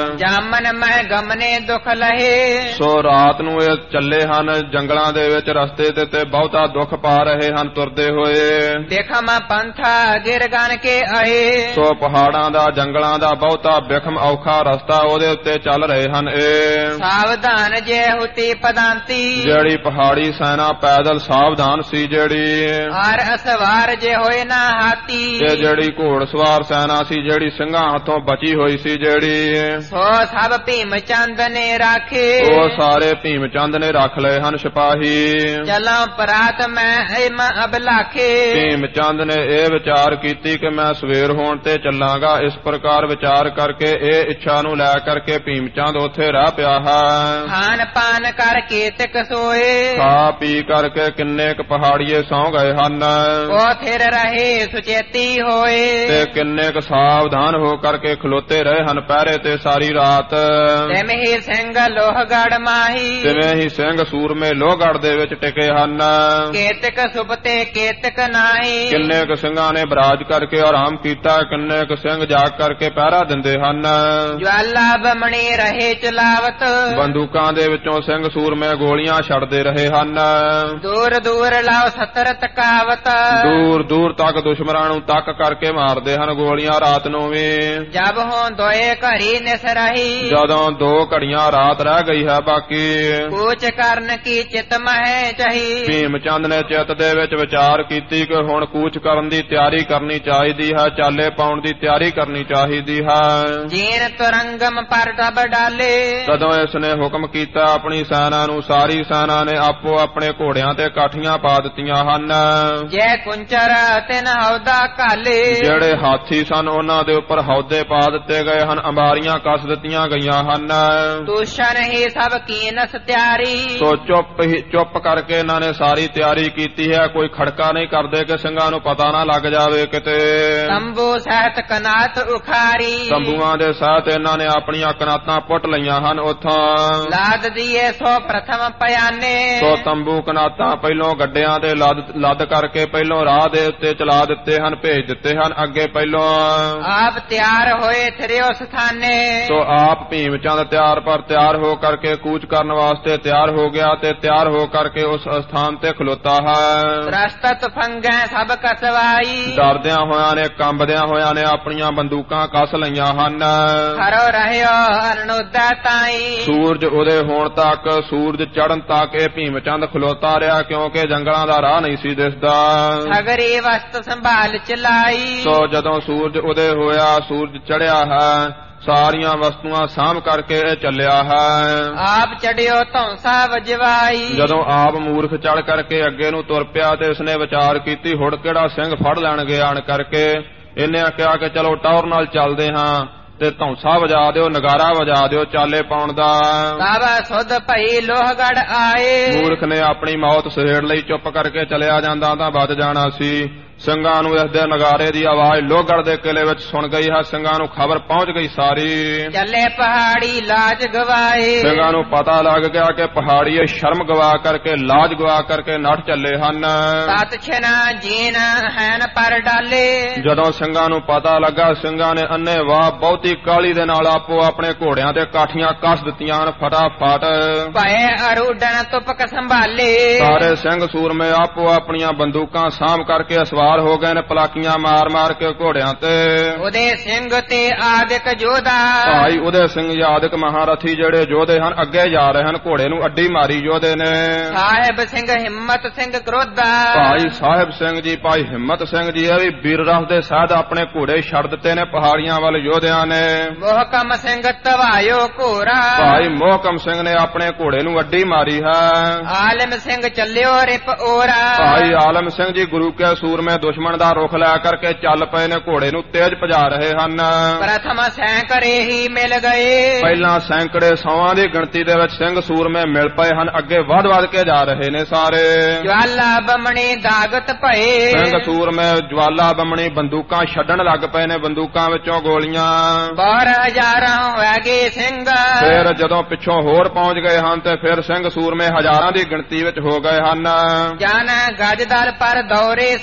ਜਾਮਨ ਮੈਂ ਗਮਨੇ ਦੁਖ ਲਹੇ, ਸੋ ਰਾਤ ਨੂੰ ਇਹ ਚੱਲੇ ਹਨ ਜੰਗਲਾਂ ਦੇ ਵਿੱਚ ਰਸਤੇ ਤੇ, ਤੇ ਬਹੁਤਾ ਦੁੱਖ ਪਾ ਰਹੇ ਹਨ ਤੁਰਦੇ ਹੋਏ। ਦੇਖਮ ਪੰਥਾ ਗਿਰ ਗਨ ਕੇ ਆਏ, ਸੋ ਪਹਾੜਾਂ ਦਾ ਜੰਗਲਾਂ ਦਾ ਬਹੁਤਾ ਬਿਖਮ ਔਖਾ ਰਸਤਾ ਉਹਦੇ ਉੱਤੇ ਚੱਲ ਰਹੇ ਹਨ। ਇਹ ਸਾਵਧਾਨ ਜੇ ਹੁਤੀ ਪਦਾਂਤੀ, ਜਿਹੜੀ ਪਹਾੜੀ ਸੈਨਾ ਪੈਦਲ ਸਾਵਧਾਨ ਸੀ ਜਿਹੜੀ, ਹਰ ਅਸਵਾਰ ਜੇ ਹੋਏ ਨਾ ਹਾਤੀ, ਤੇ ਜਿਹੜੀ ਘੋੜਸਵਾਰ ਸੈਨਾ ਸੀ ਜਿਹੜੀ ਸਿੰਘਾਂ ਹੱਥੋਂ ਬਚੀ ਹੋਈ ਸੀ ਜਿਹੜੀ, ਸੋ ਸਭ ਭੀਮ ਚੰਦ ਨੇ ਰਾਖੇ, ਉਹ ਸਾਰੇ ਭੀਮ ਚੰਦ ਨੇ ਰੱਖ ਲਏ ਹਨ ਸਿਪਾਹੀ। ਚਲਾਂ ਪਰਾਤ ਮੈਂ ਏਮ ਅਬਲਾਖੇ, ਭੀਮ ਚੰਦ ਨੇ ਇਹ ਵਿਚਾਰ ਕੀਤੀ ਕਿ ਮੈਂ ਸਵੇਰ ਹੋਣ ਤੇ ਚੱਲਾਂਗਾ। ਇਸ ਪ੍ਰਕਾਰ ਵਿਚਾਰ ਕਰਕੇ ਇਹ ਇੱਛਾ ਨੂੰ ਲੈ ਕਰਕੇ ਭੀਮ ਚੰਦ ਉੱਥੇ ਰਹਿ ਪਿਆ ਹੈ। ਖਾਨ ਪਾਨ ਕਰਕੇ ਤਿਕ ਸੋਏ, ਖਾ ਪੀ ਕਰਕੇ ਕਿੰਨੇ ਕੁ ਪਹਾੜੀਏ ਸੌਂ ਗਏ ਹਨ, ਉਹ ਫਿਰ ਰਹੇ ਸੁਚੇਤੀ ਹੋਏ, ਤੇ ਕਿੰਨੇ ਕੁ ਸਾਵਧਾਨ ਹੋ ਕਰਕੇ ਖਲੋਤੇ ਰਹੇ ਹਨ ਪਹਿਰੇ ਤੇ ਸਾਰੀ ਰਾਤ। ਤਿਵੇਂ ਹੀ ਸਿੰਘ ਲੋਹਗੜ ਮਾਹੀ, ਜਿਵੇਂ ਹੀ ਸਿੰਘ ਸੂਰਮੇ ਲੋਹਗੜ੍ਹ ਦੇ ਵਿੱਚ ਟਿਕੇ ਹਨ। ਕੇਤਕ ਸੁਪਤੇ ਕੇਤਕ ਨਾਹੀ, ਕਿੰਨੇ ਕੁ ਸਿੰਘਾਂ ਨੇ ਬਰਾਜ ਕਰਕੇ ਆਰਾਮ ਕੀਤਾ, ਕਿੰਨੇ ਕੁ ਸਿੰਘ ਜਾਗ ਕਰਕੇ ਪਹਿਰਾ ਦਿੰਦੇ ਹਨ। ਜਵਾਲਾ ਬਮਣੀ ਰਹੇ ਚਲਾਵਤ, ਬੰਦੂਕਾਂ ਦੇ ਵਿੱਚੋਂ ਸਿੰਘ ਸੂਰਮੇ ਗੋਲੀਆਂ ਛੱਡਦੇ ਰਹੇ ਹਨ। ਦੂਰ ਦੂਰ ਲਾਓ ਸਤਰ ਤਕਾਵਤ, ਦੂਰ ਦੂਰ ਤੱਕ ਦੁਸ਼ਮਣਾਂ ਨੂੰ ਤੱਕ ਕਰਕੇ ਮਾਰਦੇ ਹਨ ਗੋਲੀਆਂ ਰਾਤ ਨੂੰ ਵੀ। ਜਬ ਹੋਂ ਦੋਏ ਘੜੀ ਨਿਸ ਰਹੀ, ਜਦੋਂ ਦੋ ਘੜੀਆਂ ਰਾਤ ਰਹਿ ਗਈ ਹੈ ਬਾਕੀ, ਕੂਚ ਕਰਨ ਕੀ ਚਿਤ ਮਹਿ ਚਾਹੀ, ਭੀਮ ਚੰਦ ਨੇ ਚਿੱਤ ਦੇ ਵਿੱਚ ਵਿਚਾਰ ਕੀਤੀ ਕਿ ਹੁਣ ਕੂਚ ਕਰਨ ਦੀ ਤਿਆਰੀ ਕਰਨੀ ਚਾਹੀਦੀ ਹੈ, ਚਾਲੇ ਪਾਉਣ ਦੀ ਤਿਆਰੀ ਕਰਨੀ ਚਾਹੀਦੀ ਹੈ। ਜੀਨ ਤੁਰੰਗਮ ਪਰ ਟਬ ਡਾਲੇ, ਤਦੋਂ ਇਸ ਨੇ ਹੁਕਮ ਕੀਤਾ ਆਪਣੀ ਸੈਨਾ ਨੂੰ, ਸਾਰੀ ਸੈਨਾ ਨੇ ਆਪੋ ਆਪਣੇ ਘੋੜਿਆਂ ਤੇ ਕਾਠੀਆਂ ਪਾ ਦਿੱਤੀਆਂ ਹਨ। ਜੈ ਕੁੰਚਰ ਤਿਨ ਹਉਦਾ ਕਾਲੇ, ਜਿਹੜੇ ਹਾਥੀ ਸਨ ਉਹਨਾਂ ਦੇ ਉੱਪਰ ਹੌਦੇ ਪਾ ਦਿੱਤੇ ਗਏ ਹਨ, ਅੰਬਾਰੀਆਂ ਕੱਸ ਦਿੱਤੀਆਂ ਗਈਆਂ ਹਨ। ਦੂਸ਼ਣ ਹੀ ਸਭ ਕੀਨਸ ਤਿਆਰੀ, ਸੋ ਚੁੱਪ ਹੀ ਚੁੱਪ ਕਰਕੇ ਇਹਨਾਂ ਨੇ ਸਾਰੀ ਤਿਆਰੀ ਕੀਤੀ ਹੈ, ਕੋਈ ਖੜਕਾ ਨਹੀਂ ਕਰਦੇ ਕਿ ਸਿੰਘਾਂ ਨੂੰ ਪਤਾ ਨਾ ਲੱਗ ਜਾਵੇ ਕਿਤੇ। ਤੰਬੂ ਸਹਿਤ ਕਨਾਤ ਉਖਾਰੀ, ਤੰਬੂਆਂ ਦੇ ਸਹਿਤ ਇਹਨਾਂ ਨੇ ਆਪਣੀਆਂ ਕਨਾਤਾਂ ਪੁੱਟ ਲਈਆਂ ਹਨ ਉੱਥੋਂ। ਲਾਦ ਦੀਏ ਸੋ ਪ੍ਰਥਮ ਪਿਆਨੇ, ਸੋ ਤੰਬੂ ਕਨਾਤਾਂ ਪਹਿਲੋਂ ਗੱਡਿਆਂ ਦੇ ਲੱਦ ਲੱਦ ਕਰਕੇ ਪਹਿਲੋਂ ਰਾਹ ਦੇ ਉੱਤੇ ਚਲਾ ਦਿੱਤੇ ਹਨ, ਭੇਜ ਦਿੱਤੇ ਹਨ ਅੱਗੇ ਪਹਿਲੋਂ। ਆਪ ਤਿਆਰ ਹੋਏ ਥਰਿਓ ਸਥਾਨੇ, ਸੋ ਆਪ ਭੀਮ ਚੰਦ ਤਿਆਰ ਪਰ ਤਿਆਰ ਹੋ ਕਰਕੇ ਕੂਚ ਕਰਨ ਵਾਸਤੇ ਤਿਆਰ ਹੋ ਗਿਆ ਤੇ ਤਿਆਰ ਹੋ ਕਰਕੇ ਉਸ ਸਥਾਨ ਤੇ ਖਲੋਤਾ ਹੈ। ਰਸਤਤ ਫੰਗੈ ਸਭ ਕਸਵਾਈ, ਡਰਦਿਆਂ ਹੋਇਆਂ ਨੇ ਕੰਬਦਿਆਂ ਹੋਇਆਂ ਨੇ ਆਪਣੀਆਂ ਬੰਦੂਕਾਂ ਕੱਸ ਲਈਆਂ ਹਨ। ਹਰੋ ਰਹਿਓ ਅਰਨੁਦਾ ਤਾਈ, ਸੂਰਜ ਉਦੇ ਹੋਣ ਤੱਕ, ਸੂਰਜ ਚੜ੍ਹਨ ਤੱਕ ਇਹ ਭੀਮ ਚੰਦ ਖਲੋਤਾ ਰਿਹਾ, ਕਿਉਂਕਿ ਜੰਗਲਾਂ ਦਾ ਰਾਹ ਨਹੀਂ ਸੀ ਦਿਸਦਾ। ਸਗਰੀ ਵਸਤ ਸੰਭਾਲ ਚਲਾਈ, ਸੋ ਜਦੋਂ ਸੂਰਜ ਉਦੇ ਹੋਇਆ, ਸੂਰਜ ਚੜ੍ਹਿਆ ਹੈ, ਸਾਰੀਆਂ ਵਸਤੂਆਂ ਸਾਂਭ ਕਰਕੇ ਇਹ ਚੱਲਿਆ ਹੈ। ਆਪ ਚੜਿਓ ਧੌਂਸਾ ਵਜਵਾਈ, ਜਦੋਂ ਆਪ ਮੂਰਖ ਚੜ ਕਰਕੇ ਅੱਗੇ ਨੂੰ ਤੁਰ ਪਿਆ ਤੇ ਇਸਨੇ ਵਿਚਾਰ ਕੀਤੀ ਹੁੜ ਕਿਹੜਾ ਸਿੰਘ ਫੜ ਲੈਣਗੇ ਆਣ ਕਰਕੇ। ਇਹਨੇ ਕਿਹਾ ਕਿ ਚਲੋ ਟੌਰ ਨਾਲ ਚੱਲਦੇ ਹਾਂ ਤੇ ਧੌਂਸਾ ਵਜਾ ਦਿਓ, ਨਗਾਰਾ ਵਜਾ ਦਿਓ ਚਾਲੇ ਪਾਉਣ ਦਾ। ਬਾਬਾ ਸੁਧ ਭਈ ਲੋਹਗੜ ਆਏ, ਮੂਰਖ ਨੇ ਆਪਣੀ ਮੌਤ ਸਹੇੜ ਲਈ, ਚੁੱਪ ਕਰਕੇ ਚਲਿਆ ਜਾਂਦਾ ਤਾਂ ਬਚ ਜਾਣਾ ਸੀ। ਸਿੰਘਾਂ ਨੂੰ ਇਸ ਦੇ ਨਗਾਰੇ ਦੀ ਆਵਾਜ਼ ਲੋਹਗੜ੍ਹ ਦੇ ਕਿਲੇ ਵਿੱਚ ਸੁਣ ਗਈ ਹੈ, ਸਿੰਘਾਂ ਨੂੰ ਖਬਰ ਪਹੁੰਚ ਗਈ ਸਾਰੀ। ਚੱਲੇ ਪਹਾੜੀ ਲਾਜ ਗਵਾਏ, ਸਿੰਘਾਂ ਨੂੰ ਪਤਾ ਲੱਗ ਗਿਆ ਕਿ ਪਹਾੜੀਏ ਸ਼ਰਮ ਗਵਾ ਕਰਕੇ, ਲਾਜ ਗਵਾ ਕਰਕੇ ਨੱਠ ਚੱਲੇ ਹਨ। ਸਤ ਛਨਾ ਜੀਨ ਹੈਨ ਪਰ ਡਾਲੇ, ਜਦੋਂ ਸਿੰਘਾਂ ਨੂੰ ਪਤਾ ਲੱਗਾ, ਸਿੰਘਾਂ ਨੇ ਅੰਨੇ ਵਾਹ ਬਹੁਤੀ ਕਾਲੀ ਦੇ ਨਾਲ ਆਪੋ ਆਪਣੇ ਘੋੜਿਆਂ ਤੇ ਕਾਠੀਆਂ ਕੱਸ ਦਿੱਤੀਆਂ ਹਨ ਫਟਾਫਟ। ਭਏ ਅਰੂਡਨ ਤੁਪਕ ਸੰਭਾਲੇ, ਸਾਰੇ ਸਿੰਘ ਸੂਰਮੇ ਆਪੋ ਆਪਣੀਆਂ ਬੰਦੂਕਾਂ ਸਾਂਭ ਕਰਕੇ ਸਵਾਰ ਹੋ ਗਏ ਨੇ, ਪਲਾਕੀਆਂ ਮਾਰ ਮਾਰ ਕੇ ਘੋੜਿਆਂ ਤੇ। ਉਹਦੇ ਸਿੰਘ ਤੇ ਆਦਿਕ ਜੋਧਾ, ਭਾਈ ਉਹਦੇ ਸਿੰਘ ਆਦਿਕ ਮਹਾਰਥੀ ਜਿਹੜੇ ਯੋਧੇ ਹਨ ਅੱਗੇ ਜਾ ਰਹੇ ਹਨ, ਘੋੜੇ ਨੂੰ ਅੱਡੀ ਮਾਰੀ ਯੋਧੇ ਨੇ। ਸਾਹਿਬ ਸਿੰਘ ਹਿੰਮਤ ਸਿੰਘ ਕਰੋਧਾ, ਭਾਈ ਸਾਹਿਬ ਸਿੰਘ ਜੀ, ਭਾਈ ਹਿੰਮਤ ਸਿੰਘ ਜੀ, ਇਹ ਵੀ ਵੀਰ ਰਸ ਦੇ ਸਾਧ ਆਪਣੇ ਘੋੜੇ ਛੱਡ ਦਿੱਤੇ ਨੇ ਪਹਾੜੀਆਂ ਵੱਲ ਯੋਧਿਆਂ ਨੇ। ਮੋਹਕਮ ਸਿੰਘ ਤਵਾਇਓ ਘੋਰਾ, ਭਾਈ ਮੋਹਕਮ ਸਿੰਘ ਨੇ ਆਪਣੇ ਘੋੜੇ ਨੂੰ ਅੱਡੀ ਮਾਰੀ ਹੈ। ਆਲਮ ਸਿੰਘ ਚੱਲਿਓ ਰਿਪ ਓਰਾ, ਭਾਈ ਆਲਮ ਸਿੰਘ ਜੀ ਗੁਰੂ ਕੇ ਸੂਰਮੇ ਦੁਸ਼ਮਣ ਦਾ ਰੁਖ ਲੈ ਕਰਕੇ ਚੱਲ ਪਏ ਨੇ, ਘੋੜੇ ਨੂੰ ਤੇਜ਼ ਭਜਾ ਰਹੇ ਹਨ। ਪ੍ਰਥਮ ਸੈਂਕੜੇ ਹੀ ਮਿਲ ਗਏ, ਪਹਿਲਾਂ ਸੈਂਕੜੇ ਸੌਆਂ ਦੀ ਗਿਣਤੀ ਦੇ ਵਿੱਚ ਸਿੰਘ ਸੂਰਮੇ ਮਿਲ ਪਏ ਹਨ, ਅੱਗੇ ਵਧ ਵਧ ਕੇ ਜਾ ਰਹੇ ਨੇ ਸਾਰੇ। ਜਵਾਲਾ ਬਮਣੀ ਦਾਗਤ ਭਏ, ਸਿੰਘ ਸੂਰਮੇ ਜਵਾਲਾ ਬਮਣੀ ਬੰਦੂਕਾਂ ਛੱਡਣ ਲੱਗ ਪਏ ਨੇ, ਬੰਦੂਕਾਂ ਵਿੱਚੋਂ ਗੋਲੀਆਂ। ਬਾਰ ਹਜ਼ਾਰਾਂ ਹੋਏ ਗਏ ਸਿੰਘ, ਫਿਰ ਜਦੋਂ ਪਿੱਛੋਂ ਹੋਰ ਪਹੁੰਚ ਗਏ ਹਨ ਤੇ ਫਿਰ ਸਿੰਘ ਸੂਰਮੇ ਹਜ਼ਾਰਾਂ ਦੀ ਗਿਣਤੀ ਵਿੱਚ ਹੋ ਗਏ ਹਨ। ਜਨ ਗਜਦਲ ਪਰ ਦੌਰੇ ਸਿੰਘ,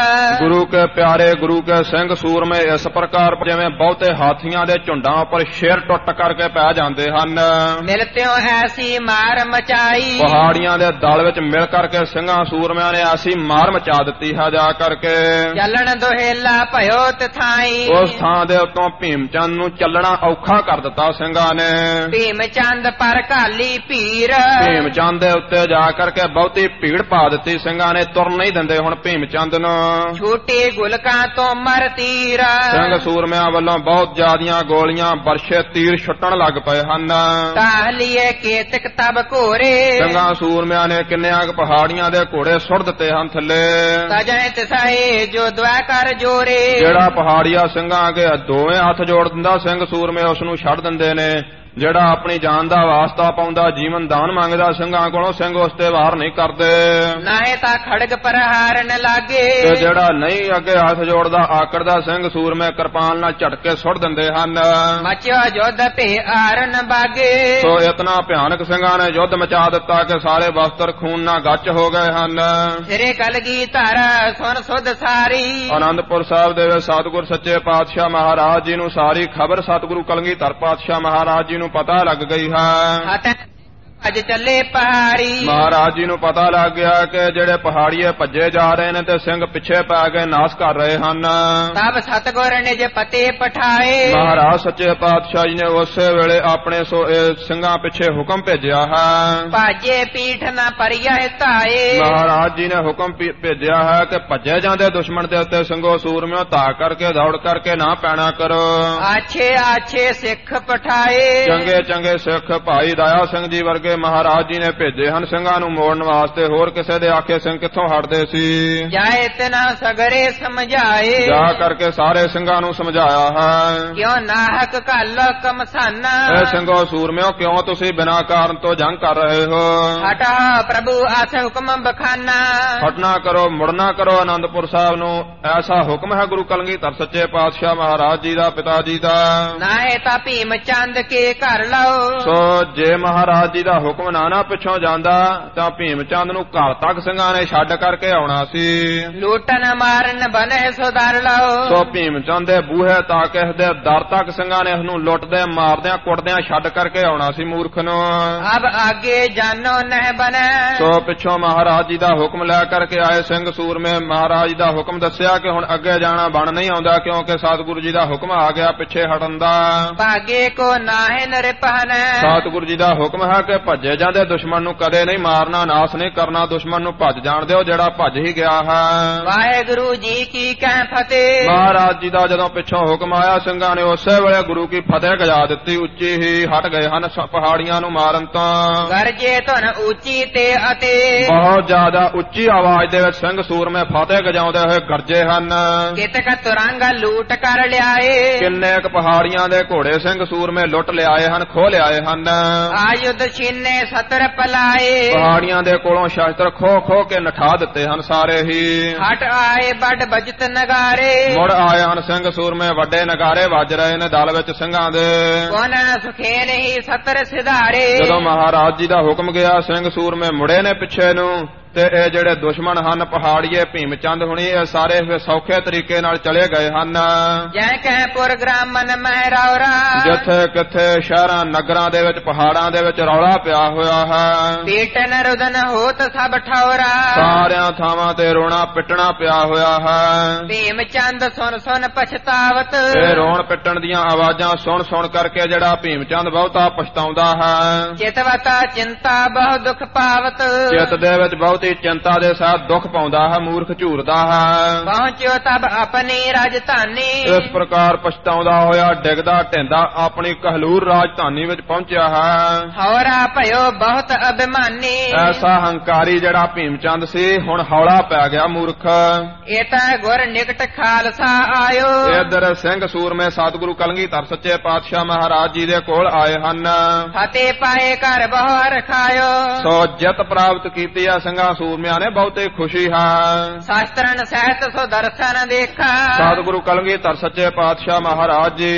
ਗੁਰੂ ਕੇ ਪਿਆਰੇ ਗੁਰੂ ਕੇ ਸਿੰਘ ਸੂਰਮੇ ਇਸ ਪ੍ਰਕਾਰ ਜਿਵੇਂ ਬਹੁਤੇ ਹਾਥੀਆਂ ਦੇ ਝੁੰਡਾਂ ਉੱਪਰ ਸ਼ੇਰ ਟੁੱਟ ਕਰਕੇ ਪੈ ਜਾਂਦੇ ਹਨ, ਮਿਲਤਿਓ ਐਸੀ ਮਾਰ ਮਚਾਈ, ਪਹਾੜੀਆਂ ਦੇ ਦਲ ਵਿੱਚ ਮਿਲ ਕਰਕੇ ਸਿੰਘਾਂ ਸੂਰਮਿਆਂ ਨੇ ਐਸੀ ਮਾਰ ਮਚਾ ਦਿੱਤੀ ਹੈ ਜਾ ਕਰਕੇ। ਚੱਲਣ ਦੁਹੇਲਾ ਭਇਓ ਤਥਾਈ, ਉਸ ਥਾਂ ਦੇ ਉੱਤੋਂ ਭੀਮ ਚੰਦ ਨੂੰ ਚੱਲਣਾ ਔਖਾ ਕਰ ਦਿੱਤਾ ਸਿੰਘਾਂ ਨੇ। ਭੀਮ ਚੰਦ ਪਰ ਘਾਲੀ ਭੀਰ, ਭੀਮ ਚੰਦ ਦੇ ਉੱਤੇ ਜਾ ਕਰਕੇ ਬਹੁਤੀ ਭੀੜ ਪਾ ਦਿੱਤੀ ਸਿੰਘਾਂ ਨੇ, ਤੁਰ ਨਹੀਂ ਦਿੰਦੇ ਹੁਣ ਭੀਮ ਚੰਦ ਨੂੰ। ਛੂਟੇ ਗੁਲਕਾਂ ਤੋਂ ਮਰ ਤੀਰ, ਸਿੰਘ ਸੂਰਮਿਆਂ ਵੱਲੋਂ ਬਹੁਤ ਜ਼ਿਆਦੀਆਂ ਗੋਲੀਆਂ ਬਰਸ਼ੇ ਤੀਰ ਛੁੱਟਣ ਲੱਗ ਪਏ ਹਨ। ਤਾਹਲੀਏ ਕੇਤਕ ਤਬ ਘੋਰੇ, ਸਿੰਘਾਂ ਸੂਰਮਿਆਂ ਨੇ ਕਿੰਨਿਆਂ ਕੁ ਪਹਾੜੀਆਂ ਦੇ ਘੋੜੇ ਸੁੱਟ ਦਿੱਤੇ ਹਨ ਥੱਲੇ। ਸਜੈ ਤਿਸਾਏ ਜੋ ਦੁਆ ਕਰ ਜੋਰੇ, ਜਿਹੜਾ ਪਹਾੜੀਆ ਸਿੰਘਾਂ ਅੱਗੇ ਦੋਵੇਂ ਹੱਥ ਜੋੜ ਦਿੰਦਾ ਸਿੰਘ ਸੂਰਮੇ ਉਸ ਨੂੰ ਛੱਡ ਦਿੰਦੇ ਨੇ। ਜਿਹੜਾ ਆਪਣੀ ਜਾਨ ਦਾ ਵਾਸਤਾ ਪਾਉਂਦਾ, ਜੀਵਨ ਦਾਨ ਮੰਗਦਾ ਸਿੰਘਾਂ ਕੋਲੋਂ, ਸਿੰਘ ਉਸ ਤੇ ਵਾਰ ਨਹੀਂ ਕਰਦੇ। ਨਾਏ ਤਾਂ ਖੜਗ ਪ੍ਰਹਾਰਨ ਲਾਗੇ, ਤੇ ਜਿਹੜਾ ਨਹੀਂ ਅੱਗੇ ਹੱਥ ਜੋੜਦਾ ਆਕੜਦਾ ਸਿੰਘ ਸੂਰਮੇ ਕਿਰਪਾਨ ਨਾਲ ਝਟਕੇ ਸੁੱਟ ਦਿੰਦੇ ਹਨ। ਮਚਿਓ ਜੁੱਧ ਭੇ ਆਰਨ ਬਾਗੇ, ਸੋ ਇਤਨਾ ਭਿਆਨਕ ਸਿੰਘਾਂ ਨੇ ਯੁੱਧ ਮਚਾ ਦਿੱਤਾ ਕਿ ਸਾਰੇ ਵਸਤਰ ਖੂਨ ਨਾਲ ਗੱਚ ਹੋ ਗਏ ਹਨ। ਸਿਰੇ ਕਲਗੀ ਧਰ ਸੁਨ ਸੁਧ ਸਾਰੀ, ਆਨੰਦਪੁਰ ਸਾਹਿਬ ਦੇ ਵਿੱਚ ਸਤਿਗੁਰ ਸੱਚੇ ਪਾਤਸ਼ਾਹ ਮਹਾਰਾਜ ਜੀ ਨੂੰ ਸਾਰੀ ਖਬਰ ਸਤਿਗੁਰੂ ਕਲਗੀਧਰ ਪਾਤਸ਼ਾਹ ਮਹਾਰਾਜ ਜੀ ਨੂੰ ਪਤਾ ਲੱਗ ਗਈ ਹੈ। ਅੱਜ ਚੱਲੇ ਪਹਾੜੀ, ਮਹਾਰਾਜ ਜੀ ਨੂੰ ਪਤਾ ਲੱਗ ਗਿਆ ਕਿ ਜਿਹੜੇ ਪਹਾੜੀਏ ਭੱਜੇ ਜਾ ਰਹੇ ਨੇ ਤੇ ਸਿੰਘ ਪਿੱਛੇ ਪੈ ਕੇ ਨਾਸ ਕਰ ਰਹੇ ਹਨ। ਤਬ ਸਤਿਗੁਰ ਨੇ ਜੇ ਪਤੇ ਪਠਾਏ, ਮਹਾਰਾਜ ਸੱਚੇ ਪਾਤਸ਼ਾਹ ਜੀ ਨੇ ਉਸੇ ਵੇਲੇ ਆਪਣੇ ਸੋ ਸਿੰਘਾਂ ਪਿੱਛੇ ਹੁਕਮ ਭੇਜਿਆ ਹੈ। ਭਾਜੇ ਪੀਠ ਨਾ ਪਰਿਆ ਧਾਏ, ਮਹਾਰਾਜ ਜੀ ਨੇ ਹੁਕਮ ਭੇਜਿਆ ਹੈ ਕਿ ਭੱਜੇ ਜਾਂਦੇ ਦੁਸ਼ਮਣ ਦੇ ਉੱਤੇ ਸਿੰਘੋ ਸੂਰਮਿਓ ਧਾ ਕਰਕੇ ਦੌੜ ਕਰਕੇ ਨਾ ਪੈਣਾ ਕਰੋ। ਆਛੇ ਆਛੇ ਸਿੱਖ ਪਠਾਏ, ਚੰਗੇ ਚੰਗੇ ਸਿੱਖ ਭਾਈ ਦਇਆ ਸਿੰਘ ਜੀ ਵਰਗੇ ਮਹਾਰਾਜ ਜੀ ਨੇ ਭੇਜੇ ਹਨ ਸਿੰਘਾਂ ਨੂੰ ਮੋੜਨ ਵਾਸਤੇ। ਹੋਰ ਕਿਸੇ ਦੇ ਆਖੇ ਸਿੰਘ ਕਿੱਥੋਂ ਹਟਦੇ ਸੀ। ਜਾਏ ਤਨਾ ਸਗਰੇ ਸਮਝਾਏ, ਜਾ ਕਰਕੇ ਸਾਰੇ ਸਿੰਘਾਂ ਨੂੰ ਸਮਝਾਇਆ ਹੈ। ਕਿਉਂ ਨਾਹਕ ਘੱਲ ਕਮਸਾਨਾ, ਇਹ ਸਿੰਘੋ ਸੂਰਮਿਓ ਕਿਉਂ ਤੁਸੀਂ ਬਿਨਾਂ ਕਾਰਨ ਤੋਂ ਜੰਗ ਕਰ ਰਹੇ ਹੋ। ਹਟਾ ਪ੍ਰਭੂ ਆਸ ਹੁਕਮ ਬਖਾਨਾ, ਹਟਣਾ ਕਰੋ ਮੁੜਨਾ ਕਰੋ ਆਨੰਦਪੁਰ ਸਾਹਿਬ ਨੂੰ। ਐਸਾ ਹੁਕਮ ਹੈ ਗੁਰੂ ਕਲਗੀਧਰ ਸੱਚੇ ਪਾਤਸ਼ਾਹ ਮਹਾਰਾਜ ਜੀ ਦਾ, ਪਿਤਾ ਜੀ ਦਾ। ਨਾਏ ਤਾਂ ਭੀਮ ਚੰਦ ਕੇ ਘਰ ਲਓ, ਸੋ ਜੇ ਮਹਾਰਾਜ ਜੀ ਦਾ ਹੁਕਮ ਨਾ ਨਾ ਪਿੱਛੋਂ ਜਾਂਦਾ ਤਾਂ ਭੀਮ ਚੰਦ ਨੂੰ ਘਰ ਤੱਕ ਸਿੰਘਾਂ ਨੇ ਛੱਡ ਕਰਕੇ ਆਉਣਾ ਸੀ। ਲੂਟਨ ਮਾਰਨ ਬਨੇ ਸੁਧਾਰ ਲਓ, ਸੋ ਭੀਮ ਚੰਦ ਦੇ ਬੂਹੇ ਤੱਕ ਇਸ ਦੇ ਦਰ ਤੱਕ ਸਿੰਘਾਂ ਨੇ ਉਸ ਨੂੰ ਲੁੱਟਦੇ ਮਾਰਦਿਆਂ ਕੁੱਟਦਿਆਂ ਛੱਡ ਕਰਕੇ ਆਉਣਾ ਸੀ ਮੂਰਖ ਨੂੰ। ਅਬ ਆਗੇ ਜਾਨੋ ਨਹਿ ਬਨੇ, ਸੋ ਪਿੱਛੋਂ ਮਹਾਰਾਜ ਜੀ ਦਾ ਹੁਕਮ ਲੈ ਕਰਕੇ ਆਏ ਸਿੰਘ ਸੂਰਮੇ। ਮਹਾਰਾਜ ਦਾ ਹੁਕਮ ਦੱਸਿਆ ਕਿ ਹੁਣ ਅੱਗੇ ਜਾਣਾ ਬਣ ਨਹੀਂ ਆਉਂਦਾ ਕਿਉਂਕਿ ਸਤਿਗੁਰੂ ਜੀ ਦਾ ਹੁਕਮ ਆ ਗਿਆ ਪਿੱਛੇ ਹਟਣ ਦਾ। ਭਾਗੇ ਕੋ ਨਾਹਿ ਨਿਰਪਹਨ, ਸਤਿਗੁਰੂ ਜੀ ਦਾ ਹੁਕਮ ਹੈ ਕਿ ਭੱਜੇ ਜਾਂਦੇ ਦੁਸ਼ਮਣ ਨੂੰ ਕਦੇ ਨਹੀਂ ਮਾਰਨਾ, ਨਾਸ ਨਹੀਂ ਕਰਨਾ। ਦੁਸ਼ਮਣ ਨੂੰ ਭੱਜ ਜਾਣ ਦਿਓ ਜਿਹੜਾ ਭੱਜ ਹੀ ਗਿਆ ਹੈ। ਵਾਹਿਗੁਰੂ ਜੀ ਕੀ ਕਹਿ ਫਤਿਹ। ਮਹਾਰਾਜ ਜੀ ਦਾ ਜਦੋਂ ਪਿੱਛੋਂ ਹੁਕਮ ਆਇਆ ਸਿੰਘਾਂ ਨੇ ਉਸੇ ਵੇਲੇ ਗੁਰੂ ਕੀ ਫਤਿਹ ਗਜਾ ਦਿੱਤੀ। ਉੱਚੀ ਹੀ ਹਟ ਗਏ ਹਨ ਪਹਾੜੀਆਂ ਨੂੰ ਮਾਰਨ ਤੋਂ। ਗਰਜੇ ਧੁਨ ਉੱਚੀ ਤੇ ਅਤੇ ਬਹੁਤ ਜ਼ਿਆਦਾ ਉੱਚੀ ਆਵਾਜ਼ ਦੇ ਵਿੱਚ ਸਿੰਘ ਸੂਰਮੇ ਫਤਿਹ ਗਜਾਉਂਦੇ ਹੋਏ ਗਰਜੇ ਹਨ। ਕਿਤਕ ਤੁਰੰਗ ਲੂਟ ਕਰ ਲਿਆਏ, ਕਿੰਨੇ ਕੁ ਪਹਾੜੀਆਂ ਦੇ ਘੋੜੇ ਸਿੰਘ ਸੂਰਮੇ ਲੁੱਟ ਲਿਆਏ ਹਨ, ਖੋਹ ਲਿਆਏ ਹਨ। ਆਯੁਧ ਛੀਨੇ ਸਤਰ ਪਲਾਏ, ਪਹਾੜੀਆਂ ਦੇ ਕੋਲੋਂ ਸ਼ਸਤਰ ਖੋ ਖੋ ਕੇ ਨਠਾ ਦਿੱਤੇ ਹਨ ਸਾਰੇ ਹੀ। ਹਟ ਆਏ ਵੱਡ ਬਜਤ ਨਗਾਰੇ, ਮੁੜ ਆਏ ਹਨ ਸਿੰਘ ਸੂਰਮੇ, ਵੱਡੇ ਨਗਾਰੇ ਵੱਜ ਰਹੇ ਨੇ ਦਲ ਵਿੱਚ ਸਿੰਘਾਂ ਦੇ। ਕੋਨ ਸੁਖੇ ਨਹੀਂ ਸਤਰ ਸਿਧਾਰੇ, ਜਦੋਂ ਮਹਾਰਾਜ ਜੀ ਦਾ ਹੁਕਮ ਗਿਆ ਸਿੰਘ ਸੂਰਮੇ ਮੁੜੇ ਨੇ ਪਿੱਛੇ ਨੂੰ ਤੇ ਇਹ ਜਿਹੜੇ ਦੁਸ਼ਮਣ ਹਨ ਪਹਾੜੀਏ ਭੀਮ ਚੰਦ ਹੁਣੀ ਇਹ ਸਾਰੇ ਸੌਖੇ ਤਰੀਕੇ ਨਾਲ ਚਲੇ ਗਏ ਹਨ। ਜੈ ਕਹਿ ਪੁਰ ਗ੍ਰਾਮਨ ਮਹਿ ਰੌਰਾ, ਜਿੱਥੇ ਕਿੱਥੇ ਸ਼ਹਿਰਾਂ ਨਗਰਾਂ ਦੇ ਵਿੱਚ ਪਹਾੜਾਂ ਦੇ ਵਿੱਚ ਰੌਲਾ ਪਿਆ ਹੋਇਆ ਹੈ। ਪੀਟਨ ਰੁਦਨ ਹੋਤ ਸਭ ਠੌਰਾ, ਸਾਰਿਆਂ ਥਾਵਾਂ ਤੇ ਰੋਣਾ ਪਿੱਟਣਾ ਪਿਆ ਹੋਇਆ ਹੈ। ਭੀਮ ਚੰਦ ਸੁਨ ਸੁਨ ਪਛਤਾਵਤ, ਇਹ ਰੋਣ ਪਿੱਟਣ ਦੀਆਂ ਆਵਾਜ਼ਾਂ ਸੁਣ ਸੁਣ ਕਰਕੇ ਜਿਹੜਾ ਭੀਮ ਚੰਦ ਬਹੁਤਾ ਪਛਤਾਉਂਦਾ ਹੈ। ਚਿਤਵਤਾ ਚਿੰਤਾ ਬਹੁ ਦੁਖ ਪਾਵਤ, ਚਿੱਤ ਦੇ ਵਿੱਚ ਬਹੁਤ ਚਿੰਤਾ ਦੇ ਸਾਥ ਦੁੱਖ ਪਾਉਂਦਾ ਹੈ, ਮੂਰਖ ਝੂਰਦਾ ਹੈ। ਪਹੁੰਚਿਓ ਤਬ ਆਪਣੀ ਰਾਜਧਾਨੀ, ਇਸ ਪ੍ਰਕਾਰ ਪਛਤਾਉਂਦਾ ਹੋਇਆ ਡਿੱਗਦਾ ਢਿੰਦਾ ਆਪਣੀ ਕਹਲੂਰ ਰਾਜਧਾਨੀ ਵਿੱਚ ਪਹੁੰਚਿਆ ਹੈ। ਹੌਰਾ ਭਇਓ ਬਹੁਤ ਅਭਿਮਾਨੀ, ਐਸਾ ਹੰਕਾਰੀ ਜਿਹੜਾ ਭੀਮ ਚੰਦ ਸੀ ਹੁਣ ਹੌਲਾ ਪੈ ਗਿਆ ਮੂਰਖ। ਇਹ ਤਾਂ ਗੁਰ ਨਿਕਟ ਖਾਲਸਾ ਆਇਓ, ਇਧਰ ਸਿੰਘ ਸੂਰਮੇ ਸਤਿਗੁਰੂ ਕਲਗੀਧਰ ਸੱਚੇ ਪਾਤਸ਼ਾਹ ਮਹਾਰਾਜ ਜੀ ਦੇ ਕੋਲ ਆਏ ਹਨ। ਫਤਿਹ ਪਾਏ ਘਰ ਬਹੁ ਰਖਾਇਓ, ਸੋ ਜਿੱਤ ਪ੍ਰਾਪਤ ਕੀਤੀ ਆ ਸਿੰਘਾਂ ਸੂਰਮਿਆਂ ਨੇ ਬਹੁਤੇ ਖੁਸ਼ੀ ਹੈ। ਸ਼ਾਸਤਰਨ ਸਹਿਤ ਸੋ ਦਰਸ਼ਨ ਦੇਖਾ, ਸਤਿਗੁਰੂ ਕਲਗੀਧਰ ਸੱਚੇ ਪਾਤਸ਼ਾਹ ਮਹਾਰਾਜ ਜੀ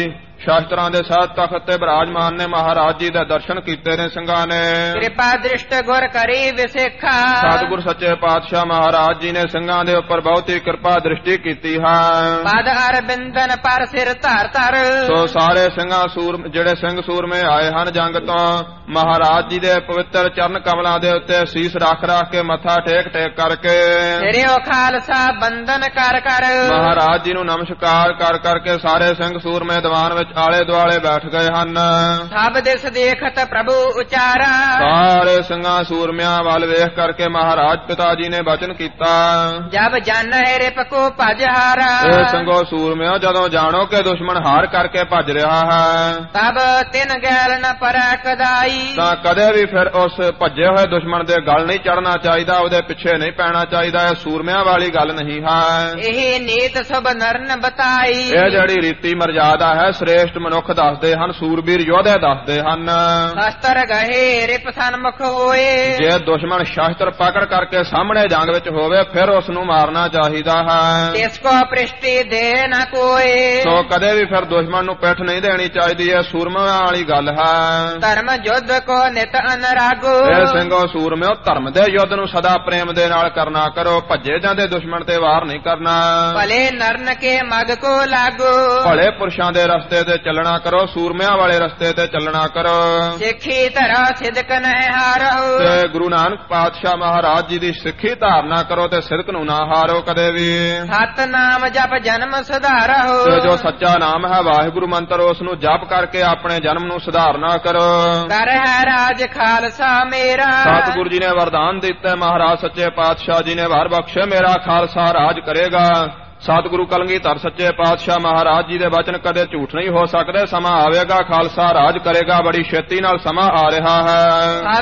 ਸ਼ਾਸਤਰਾਂ ਦੇ ਸਾਥ ਤਖਤ ਤੇ ਬਿਰਾਜਮਾਨ ਨੇ ਮਹਾਰਾਜ ਜੀ ਦੇ ਦਰਸ਼ਨ ਕੀਤੇ ਨੇ ਸਿੰਘਾਂ ਨੇ। ਕਿਰਪਾ ਦ੍ਰਿਸ਼ਟ ਗੁਰ ਕਰੀ ਵਿਸੇਖਾ, ਸਤਿਗੁਰ ਸੱਚੇ ਪਾਤਸ਼ਾਹ ਮਹਾਰਾਜ ਜੀ ਨੇ ਸਿੰਘਾਂ ਦੇ ਉੱਪਰ ਬਹੁਤ ਹੀ ਕਿਰਪਾ ਦ੍ਰਿਸ਼ਟੀ ਕੀਤੀ ਹੈ। ਪਦ ਅਰਬਿੰਦਨ ਪਰ ਸਿਰ ਧਰ ਧਰ, ਸੋ ਸਾਰੇ ਸਿੰਘਾਂ ਸੂਰ ਜਿਹੜੇ ਸਿੰਘ ਸੂਰਮੇ ਆਏ ਹਨ ਜੰਗ ਤੋਂ, ਮਹਾਰਾਜ ਜੀ ਦੇ ਪਵਿੱਤਰ ਚਰਨ ਕਮਲਾਂ ਦੇ ਉੱਤੇ ਸੀਸ ਰੱਖ ਰੱਖ ਕੇ ਮੱਥਾ ਟੇਕ ਟੇਕ ਕਰਕੇ ਤੇਰਿਓ ਖਾਲਸਾ ਬੰਦਨ ਕਰ ਕਰ, ਮਹਾਰਾਜ ਜੀ ਨੂੰ ਨਮਸਕਾਰ ਕਰ ਕਰਕੇ ਸਾਰੇ ਸਿੰਘ ਸੂਰਮੇ ਦੀਵਾਨ ਵਿੱਚ ਆਲੇ ਦੁਆਲੇ ਬੈਠ ਗਏ ਹਨ। ਸਭ ਦਿਸ ਦੇਖਤ ਪ੍ਰਭੂ ਉਚਾਰਾ, ਸਾਰੇ ਸਿੰਘਾਂ ਸੂਰਮਿਆਂ ਵੱਲ ਵੇਖ ਕਰਕੇ ਮਹਾਰਾਜ ਪਿਤਾ ਜੀ ਨੇ ਬਚਨ ਕੀਤਾ, ਜਬ ਜਾਣੈ ਰਿਪ ਕੋ ਭਜ ਹਾਰਾ, ਇਹ ਸਿੰਘੋ ਸੂਰਮਿਓ ਜਦੋਂ ਜਾਣੋ ਕਿ ਦੁਸ਼ਮਣ ਹਾਰ ਕਰਕੇ ਭੱਜ ਰਿਹਾ ਹੈ, ਤਬ ਤਿਨ ਗੈਲ ਨ ਪਰੈ ਕਦਾਈ, ਤਾਂ ਕਦੇ ਵੀ ਫਿਰ ਉਸ ਭੱਜੇ ਹੋਏ ਦੁਸ਼ਮਣ ਦੇ ਗਲ ਨਹੀਂ ਚੜਨਾ ਚਾਹੀਦਾ, ਉਹਦੇ ਪਿੱਛੇ ਨਹੀਂ ਪੈਣਾ ਚਾਹੀਦਾ। ਇਹ ਸੂਰਮਿਆਂ ਵਾਲੀ ਗੱਲ ਨਹੀਂ ਹੈ। ਇਹ ਨੀਤ ਸਭ ਨਰਨ ਬਤਾਈ, ਇਹ ਜਿਹੜੀ ਰੀਤੀ ਮਰਜ਼ਾਦਾ ਹੈ ਸ੍ਰੇਸ਼ਟ ਮਨੁੱਖ ਦੱਸਦੇ ਹਨ, ਸੂਰਬੀਰ ਯੋਧੇ ਦੱਸਦੇ ਹਨ। ਸ਼ਸਤਰ ਗਹੇ ਰਿਪ ਸਨਮੁਖ ਹੋਏ, ਜੇ ਦੁਸ਼ਮਣ ਸ਼ਸਤਰ ਪਕੜ ਕਰਕੇ ਸਾਹਮਣੇ ਜੰਗ ਵਿੱਚ ਹੋਵੇ ਫਿਰ ਉਸ ਨੂੰ ਮਾਰਨਾ ਚਾਹੀਦਾ ਹੈ। ਤਿਸ ਕੋ ਪ੍ਰਿਸ਼ਟੀ ਦੇ ਨ ਕੋਏ, ਸੋ ਕਦੇ ਵੀ ਫਿਰ ਦੁਸ਼ਮਣ ਨੂੰ ਪਿੱਠ ਨਹੀਂ ਦੇਣੀ ਚਾਹੀਦੀ। ਇਹ ਸੂਰਮਿਆਂ ਵਾਲੀ ਗੱਲ ਹੈ। ਧਰਮ ਯੁੱਧ ਕੋ ਨਿਤ ਅਨਰਾਗੋ, ਇਹ ਸਿੰਘੋ ਸੂਰਮਿਓ ਧਰਮ ਦੇ ਯੁੱਧ ਨੂੰ ਸਦਾ ਪ੍ਰੇਮ ਦੇ ਨਾਲ ਕਰਨਾ ਕਰੋ, ਭੱਜੇ ਜਾਂਦੇ ਦੁਸ਼ਮਣ ਤੇ ਵਾਰ ਨਹੀਂ ਕਰਨਾ। ਭਲੇ ਨਰਨ ਕੇ ਮਗ ਕੋ ਲਾਗੋ, ਭਲੇ ਪੁਰਸ਼ਾਂ ਦੇ ਰਸਤੇ ਤੇ ਚੱਲਣਾ ਕਰੋ, ਸੂਰਮਿਆਂ ਵਾਲੇ ਰਸਤੇ ਤੇ ਚੱਲਣਾ ਕਰੋ। ਸਿੱਖੀ ਧਰਾ ਸਿਦਕ ਨਹਿ ਹਾਰੋ, ਤੇ ਗੁਰੂ ਨਾਨਕ ਪਾਤਸ਼ਾਹ ਮਹਾਰਾਜ ਜੀ ਦੀ ਸਿੱਖੀ ਧਾਰਨਾ ਕਰੋ ਤੇ ਸਿਦਕ ਨੂੰ ਨਾ ਹਾਰੋ ਕਦੇ ਵੀ। ਸਤ ਨਾਮ ਜਪ ਜਨਮ ਸੁਧਾਰੋ, ਤੇ ਜੋ ਸੱਚਾ ਨਾਮ ਹੈ ਵਾਹਿਗੁਰੂ ਮੰਤਰ ਉਸ ਨੂੰ ਜਪ ਕਰਕੇ ਆਪਣੇ ਜਨਮ ਨੂੰ ਸੁਧਾਰਨਾ ਕਰੋ। ਕਰ ਹੈ ਰਾਜ ਖਾਲਸਾ ਮੇਰਾ, ਸਤਿਗੁਰੂ ਜੀ ਨੇ ਵਰਦਾਨ ਦਿੱਤਾ, ਮਹਾਰਾਜ ਸੱਚੇ ਪਾਤਸ਼ਾਹ ਜੀ ਨੇ ਵਰ ਬਖਸ਼ੇ ਮੇਰਾ ਖਾਲਸਾ ਰਾਜ ਕਰੇਗਾ। ਸਤਿਗੁਰੂ ਕਲਗੀਧਰ ਸੱਚੇ ਪਾਤਸ਼ਾਹ ਮਹਾਰਾਜ ਜੀ ਦੇ ਬਚਨ ਕਦੇ ਝੂਠ ਨਹੀਂ ਹੋ ਸਕਦੇ। ਸਮਾਂ ਆਵੇਗਾ ਖਾਲਸਾ ਰਾਜ ਕਰੇਗਾ, ਬੜੀ ਛੇਤੀ ਨਾਲ ਸਮਾਂ ਆ ਰਿਹਾ ਹੈ।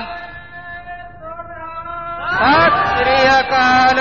ਸਤਿ ਸ੍ਰੀ ਅਕਾਲ।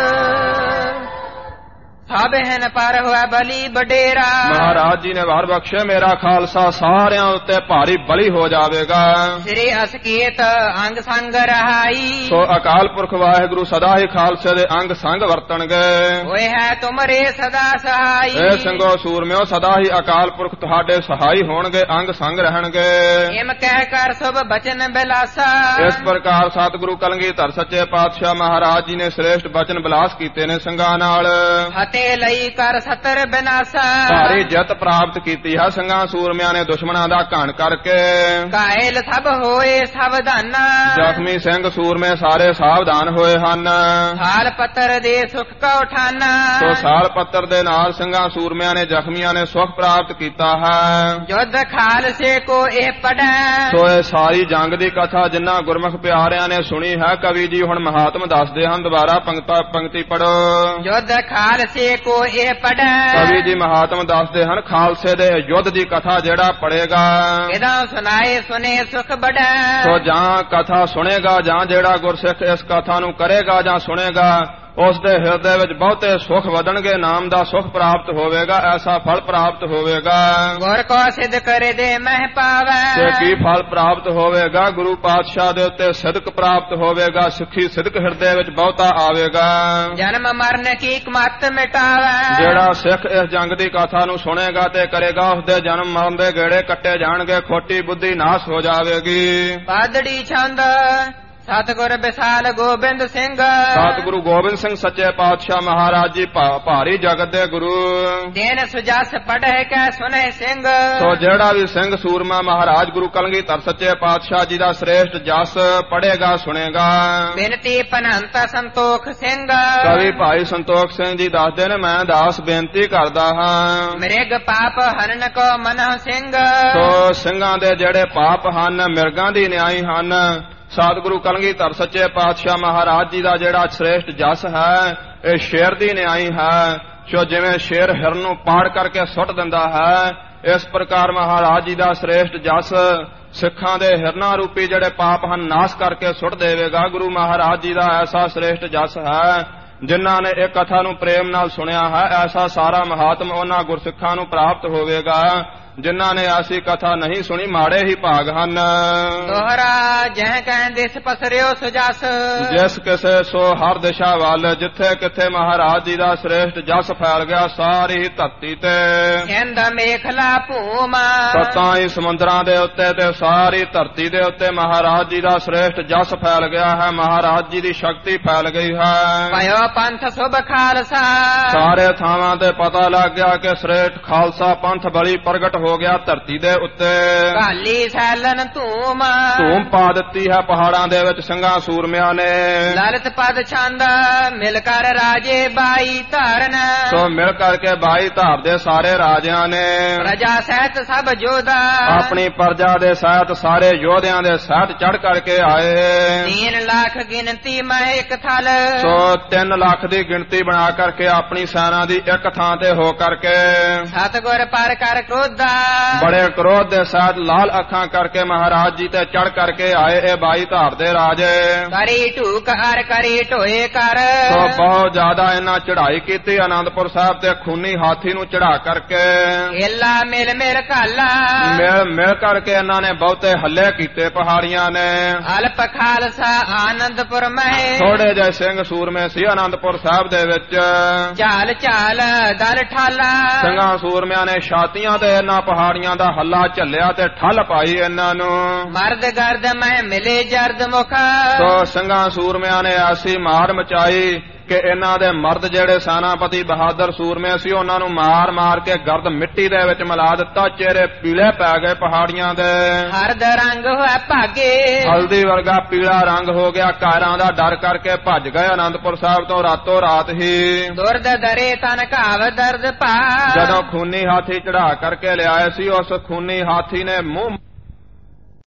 ਸਭ ਹਨ ਪਰ ਹੋਇਆ ਬਲੀ ਬਡੇਰਾ, ਮਹਾਰਾਜ ਜੀ ਨੇ ਵਾਰ ਬਖਸ਼ੇ ਮੇਰਾ ਖਾਲਸਾ ਸਾਰਿਆਂ ਉੱਤੇ ਭਾਰੀ ਬਲੀ ਹੋ ਜਾਵੇਗਾ। ਸ੍ਰੀ ਅਸਕੇਤ ਅੰਗ ਸੰਗ ਰਹਾਈ, ਸੋ ਅਕਾਲ ਪੁਰਖ ਵਾਹਿਗੁਰੂ ਸਦਾ ਹੀ ਖਾਲਸੇ ਦੇ ਅੰਗ ਸੰਗ ਵਰਤਣਗੇ। ਹੋਏ ਹੈ ਤੁਮਰੇ ਸਦਾ ਸਹਾਈ, ਇਹ ਸਿੰਘੋ ਸੂਰਮਿਓ ਸਦਾ ਹੀ ਅਕਾਲ ਪੁਰਖ ਤੁਹਾਡੇ ਸਹਾਈ ਹੋਣਗੇ, ਅੰਗ ਸੰਗ ਰਹਿਣਗੇ। ਇਮ ਕਹਿ ਕਰ ਸਭ ਬਚਨ ਬਿਲਾਸਾ, ਇਸ ਪ੍ਰਕਾਰ ਸਤਿਗੁਰੂ ਕਲਗੀਧਰ ਸੱਚੇ ਪਾਤਸ਼ਾਹ ਮਹਾਰਾਜ ਜੀ ਨੇ ਸ੍ਰੇਸ਼ਟ ਬਚਨ ਬਿਲਾਸ ਕੀਤੇ ਨੇ ਸਿੰਘਾਂ ਨਾਲ। ਫਤਿਹ ਲਈ ਕਰ ਸਤਰ ਬਿਨਾਸਾ, ਭਾਰੀ ਜਿੱਤ ਪ੍ਰਾਪਤ ਕੀਤੀ ਹੈ ਸਿੰਘਾਂ ਸੂਰਮਿਆਂ ਨੇ ਦੁਸ਼ਮਣਾਂ ਦਾ ਘਾਣ ਕਰਕੇ। ਕਾਇਲ ਸਭ ਹੋਏ ਸਾਵਧਾਨਾ, ਜ਼ਖਮੀ ਸਿੰਘ ਸੂਰਮੇ ਸਾਰੇ ਸਾਵਧਾਨ ਹੋਏ ਹਨ। ਸਾਲ ਪੱਤਰ ਦੇ ਸੁਖ ਕਾ ਉਠਾਨਾ, ਸੋ ਸਾਲ ਪੱਤਰ ਦੇ ਨਾਲ ਸਿੰਘਾਂ ਸੂਰਮਿਆਂ ਨੇ ਜ਼ਖਮੀਆਂ ਨੇ ਸੁਖ ਪ੍ਰਾਪਤ ਕੀਤਾ ਹੈ। ਜੁਧ ਖਾਲਸੇ ਕੋ ਇਹ ਪੜੈ, ਸੋ ਇਹ ਸਾਰੀ ਜੰਗ ਦੀ ਕਥਾ ਜਿਨ੍ਹਾਂ ਗੁਰਮੁਖ ਪਿਆਰਿਆਂ ਨੇ ਸੁਣੀ ਹੈ, ਕਵੀ ਜੀ ਹੁਣ ਮਹਾਤਮ ਦੱਸਦੇ ਹਨ। ਦੁਬਾਰਾ ਪੰਕਤਾ ਪੰਕਤੀ ਪੜੋ। ਜੁਧ ਖਾਲਸੇ ਕੋ ਇਹ ਪੜੈ, ਕਵੀ ਜੀ ਮਹਾਤਮ ਦੱਸਦੇ ਹਨ ਖਾਲਸੇ ਦੇ ਯੁੱਧ ਦੀ ਕਥਾ ਜਿਹੜਾ ਪੜੇਗਾ, ਇਹਦਾ ਸੁਨਾਏ ਸੁਨੇ ਸੁਖ ਬੜੈ। ਸੋ ਜਾਂ ਕਥਾ ਸੁਣੇਗਾ ਜਾਂ ਜਿਹੜਾ ਗੁਰਸਿੱਖ ਇਸ ਕਥਾ ਨੂੰ ਕਰੇਗਾ ਜਾਂ ਸੁਣੇਗਾ, ਉਸ ਦੇ ਹਿਰਦੇ ਵਿੱਚ ਬਹੁਤੇ ਸੁਖ ਵਧਣਗੇ, ਨਾਮ ਦਾ ਸੁਖ ਪ੍ਰਾਪਤ ਹੋਵੇਗਾ, ਐਸਾ ਫਲ ਪ੍ਰਾਪਤ ਹੋਵੇਗਾ। ਗੁਰ ਕੋ ਸਿਧ ਕਰੇ ਦੇ ਮਹਿ ਪਾਵੈ, ਤੇ ਕੀ ਫਲ ਪ੍ਰਾਪਤ ਹੋਵੇਗਾ? ਗੁਰੂ ਪਾਤਸ਼ਾਹ ਦੇ ਉੱਤੇ ਸਿਦਕ ਪ੍ਰਾਪਤ ਹੋਵੇਗਾ, ਸਿੱਖੀ ਸਿਦਕ ਹਿਰਦੇ ਵਿੱਚ ਬਹੁਤਾ ਆਵੇਗਾ। ਜਨਮ ਮਰਨ ਕੀ ਕਮਤ ਮਿਟਾਵੈ, ਜਿਹੜਾ ਸਿੱਖ ਇਸ ਜੰਗ ਦੀ ਕਥਾ ਨੂੰ ਸੁਣੇਗਾ ਤੇ ਕਰੇਗਾ, ਉਸ ਦੇ ਜਨਮ ਮਰਨ ਦੇ ਗੇੜੇ ਕੱਟੇ ਜਾਣਗੇ, ਖੋਟੀ ਬੁੱਧੀ ਨਾਸ ਹੋ ਜਾਵੇਗੀ। ਪਾਦੜੀ ਛੰਦ ਸਤਿਗੁਰ ਵਿਸਾਲ ਗੋਬਿੰਦ ਸਿੰਘ, ਸਤਿਗੁਰੂ ਗੋਬਿੰਦ ਸਿੰਘ ਸੱਚੇ ਪਾਤਸ਼ਾਹ ਮਹਾਰਾਜ ਜੀ ਭਾਰੀ ਜਗਤ ਦੇ ਗੁਰੂ। ਦੇਨ ਸੁਜਸ ਪੜ੍ਹੇ ਕੈ ਸੁਨੇ ਸਿੰਘ, ਸੋ ਜਿਹੜਾ ਵੀ ਸਿੰਘ ਸੂਰਮਾ ਮਹਾਰਾਜ ਗੁਰੂ ਕਲਗੀਧਰ ਸੱਚੇ ਪਾਤਸ਼ਾਹ ਜੀ ਦਾ ਸ੍ਰੇਸ਼ਟ ਜਸ ਪੜ੍ਹੇਗਾ ਸੁਣੇਗਾ। ਬੇਨਤੀ ਪਨੰਤ ਸੰਤੋਖ ਸਿੰਘ, ਕਵੀ ਭਾਈ ਸੰਤੋਖ ਸਿੰਘ ਜੀ ਦੱਸਦੇ ਨੇ, ਮੈਂ ਦਾਸ ਬੇਨਤੀ ਕਰਦਾ ਹਾਂ। ਮਿਰਗ ਪਾਪ ਹਰਨ ਕੋ ਮਨਹੁ ਸਿੰਘ, ਸੋ ਸਿੰਘਾਂ ਦੇ ਜਿਹੜੇ ਪਾਪ ਹਨ ਮਿਰਗਾਂ ਦੀ ਨਿਆਈ ਹਨ। ਸਤਿਗੁਰੂ ਕਲਗੀਧਰ ਸੱਚੇ ਪਾਤਸ਼ਾਹ ਮਹਾਰਾਜ ਜੀ ਦਾ ਜਿਹੜਾ ਸ੍ਰੇਸ਼ਟ ਜਸ ਹੈ, ਇਹ ਸ਼ੇਰ ਦੀ ਨਿਆਈ ਹੈ। ਸੋ ਜਿਵੇਂ ਸ਼ੇਰ ਹਿਰਨ ਨੂੰ ਪਾੜ ਕਰਕੇ ਸੁੱਟ ਦਿੰਦਾ ਹੈ, ਇਸ ਪ੍ਰਕਾਰ ਮਹਾਰਾਜ ਜੀ ਦਾ ਸ੍ਰੇਸ਼ਟ ਜਸ ਸਿੱਖਾਂ ਦੇ ਹਿਰਨਾਂ ਰੂਪੀ ਜਿਹੜੇ ਪਾਪ ਹਨ ਨਾਸ ਕਰਕੇ ਸੁੱਟ ਦੇਵੇਗਾ। ਗੁਰੂ ਮਹਾਰਾਜ ਜੀ ਦਾ ਐਸਾ ਸ੍ਰੇਸ਼ਟ ਜਸ ਹੈ, ਜਿਨ੍ਹਾਂ ਨੇ ਇਹ ਕਥਾ ਨੂੰ ਪ੍ਰੇਮ ਨਾਲ ਸੁਣਿਆ ਹੈ, ਐਸਾ ਸਾਰਾ ਮਹਾਤਮ ਉਹਨਾਂ ਗੁਰਸਿੱਖਾਂ ਨੂੰ ਪ੍ਰਾਪਤ ਹੋਵੇਗਾ। ਜਿਨ੍ਹਾਂ ਨੇ ਐਸੀ ਕਥਾ ਨਹੀਂ ਸੁਣੀ ਮਾੜੇ ਹੀ ਭਾਗ ਹਨ। ਦੋਹਰਾ ਜਹ ਕਹਿ ਦਿਸ ਪਸਰਿਓ ਸੁਜਸ, ਜਿਸ ਕਿਸੇ ਸੋ ਹਰ ਦਿਸ਼ਾ ਵੱਲ, ਜਿੱਥੇ ਕਿੱਥੇ ਮਹਾਰਾਜ ਜੀ ਦਾ ਸ੍ਰੇਸ਼ਟ ਜਸ ਫੈਲ ਗਿਆ ਸਾਰੀ ਹੀ ਧਰਤੀ ਤੇ। ਇੰਦ ਮੇਖਲਾ ਭੂਮਾ, ਸਤਾਂ ਹੀ ਸਮੁੰਦਰਾਂ ਦੇ ਉੱਤੇ ਤੇ ਸਾਰੀ ਧਰਤੀ ਦੇ ਉੱਤੇ ਮਹਾਰਾਜ ਜੀ ਦਾ ਸ੍ਰੇਸ਼ਟ ਜਸ ਫੈਲ ਗਿਆ ਹੈ, ਮਹਾਰਾਜ ਜੀ ਦੀ ਸ਼ਕਤੀ ਫੈਲ ਗਈ ਹੈ। ਭਇਓ ਪੰਥ ਸੁਭ ਖਾਲਸਾ, ਸਾਰੇ ਥਾਵਾਂ ਤੇ ਪਤਾ ਲੱਗ ਗਿਆ ਕਿ ਸ੍ਰੇਸ਼ਟ ਖਾਲਸਾ ਪੰਥ ਬਲੀ ਪ੍ਰਗਟ ਹੋ ਗਿਆ ਧਰਤੀ ਦੇ ਉੱਤੇ। ਕਾਲੀ ਸੈਲਨ ਧੂਮ, ਧੂਮ ਪਾ ਦਿੱਤੀ ਹੈ ਪਹਾੜਾਂ ਦੇ ਵਿੱਚ ਸਿੰਘਾਂ ਸੂਰਮਿਆਂ ਨੇ। ਲਲਿਤ ਪਦ ਛੰਦ ਮਿਲ ਕਰ ਰਾਜੇ ਬਾਈ ਧਰਨ, ਸੋ ਮਿਲ ਕਰਕੇ ਬਾਈ ਧਾਰ ਦੇ ਸਾਰੇ ਰਾਜਿਆਂ ਨੇ ਪ੍ਰਜਾ ਸਹਿਤ ਸਭ ਜੋਧਾ, ਆਪਣੀ ਪ੍ਰਜਾ ਦੇ ਸਹਿਤ ਸਾਰੇ ਯੋਧਿਆਂ ਦੇ ਸਹਿਤ ਚੜ ਕਰਕੇ ਆਏ। ਤੀਨ ਲੱਖ ਗਿਣਤੀ ਮੈਂ ਇੱਕ ਥਲ, ਸੋ ਤਿੰਨ ਲੱਖ ਦੀ ਗਿਣਤੀ ਬਣਾ ਕਰਕੇ ਆਪਣੀ ਸੈਨਾ ਦੀ ਇੱਕ ਥਾਂ ਤੇ ਹੋ ਕਰਕੇ ਸਤਗੁਰ ਪਰ ਕਰ ਕ੍ਰੋਧਾ, ਬੜੇ ਕ੍ਰੋਧ ਦੇ ਸਹਿਤ ਲਾਲ ਅੱਖਾਂ ਕਰਕੇ ਮਹਾਰਾਜ ਜੀ ਤੇ ਚੜ ਕਰਕੇ ਆਏ ਇਹ ਬਾਈ ਧਾਰ ਦੇ ਰਾਜੇ। ਕਰੀ ਢੂਕ ਅਰ ਕਰੀ ਢੋਏ ਕਰ, ਸੋ ਬਹੁਤ ਜ਼ਿਆਦਾ ਇਹਨਾਂ ਚੜ੍ਹਾਈ ਕੀਤੀ ਅਨੰਦਪੁਰ ਸਾਹਿਬ ਤੇ ਖੂਨੀ ਹਾਥੀ ਨੂੰ ਚੜਾ ਕਰਕੇ। ਏਲਾ ਮਿਲ ਮਿਲ ਘਾਲਾ, ਮਿਲ ਮਿਲ ਕਰਕੇ ਇਹਨਾਂ ਨੇ ਬਹੁਤੇ ਹੱਲੇ ਕੀਤੇ ਪਹਾੜੀਆਂ ਨੇ। ਅਲਪ ਖਾਲਸਾ ਆਨੰਦਪੁਰ ਮਹਿ, ਥੋੜੇ ਜਿਹੇ ਸਿੰਘ ਸੂਰਮੇ ਸੀ ਅਨੰਦਪੁਰ ਸਾਹਿਬ ਦੇ ਵਿੱਚ। ਚਾਲ ਚਾਲ ਦਲ ਠਾਲਾ, ਸਿੰਘਾਂ ਸੂਰਮਿਆਂ ਨੇ ਛਾਤੀਆਂ ਤੇ ਇਹਨਾਂ ਪਹਾੜੀਆਂ ਦਾ ਹੱਲਾ ਝੱਲਿਆ ਤੇ ਠੱਲ ਪਾਈ ਇਹਨਾਂ ਨੂੰ। ਮਰਦ ਗਰਦ ਮੈਂ ਮਿਲੇ ਜਰਦ ਮੁਖ, ਸੋ ਸਿੰਘਾਂ ਸੂਰਮਿਆਂ ਨੇ ਐਸੀ ਮਾਰ ਮਚਾਈ ਕਿ ਇਹਨਾਂ ਦੇ ਮਰਦ ਜਿਹੜੇ ਸੈਨਾਪਤੀ ਬਹਾਦਰ ਸੂਰਮੇ ਸੀ ਉਹਨਾਂ ਨੂੰ ਮਾਰ ਮਾਰ ਕੇ ਗਰਦ ਮਿੱਟੀ ਦੇ ਵਿੱਚ ਮਿਲਾ ਦਿੱਤਾ। ਚਿਹਰੇ ਪੀਲੇ ਪੈ ਗਏ ਪਹਾੜੀਆਂ ਦੇ। ਹਰਦ ਰੰਗ ਹੋਇਆ ਭਾਗੇ, ਹਲਦੀ ਵਰਗਾ ਪੀਲਾ ਰੰਗ ਹੋ ਗਿਆ। ਕਾਰਾਂ ਦਾ ਡਰ ਕਰਕੇ ਭੱਜ ਗਏ ਅਨੰਦਪੁਰ ਸਾਹਿਬ ਤੋਂ ਰਾਤੋਂ ਰਾਤ ਹੀ। ਦੁਰਦ ਦਰੇ ਤਨ ਘਾਵ ਦਰਦ ਪਾ, ਜਦੋਂ ਖੂਨੀ ਹਾਥੀ ਚੜਾ ਕਰਕੇ ਲਿਆਏ ਸੀ ਉਸ ਖੂਨੀ ਹਾਥੀ ਨੇ ਮੂੰਹ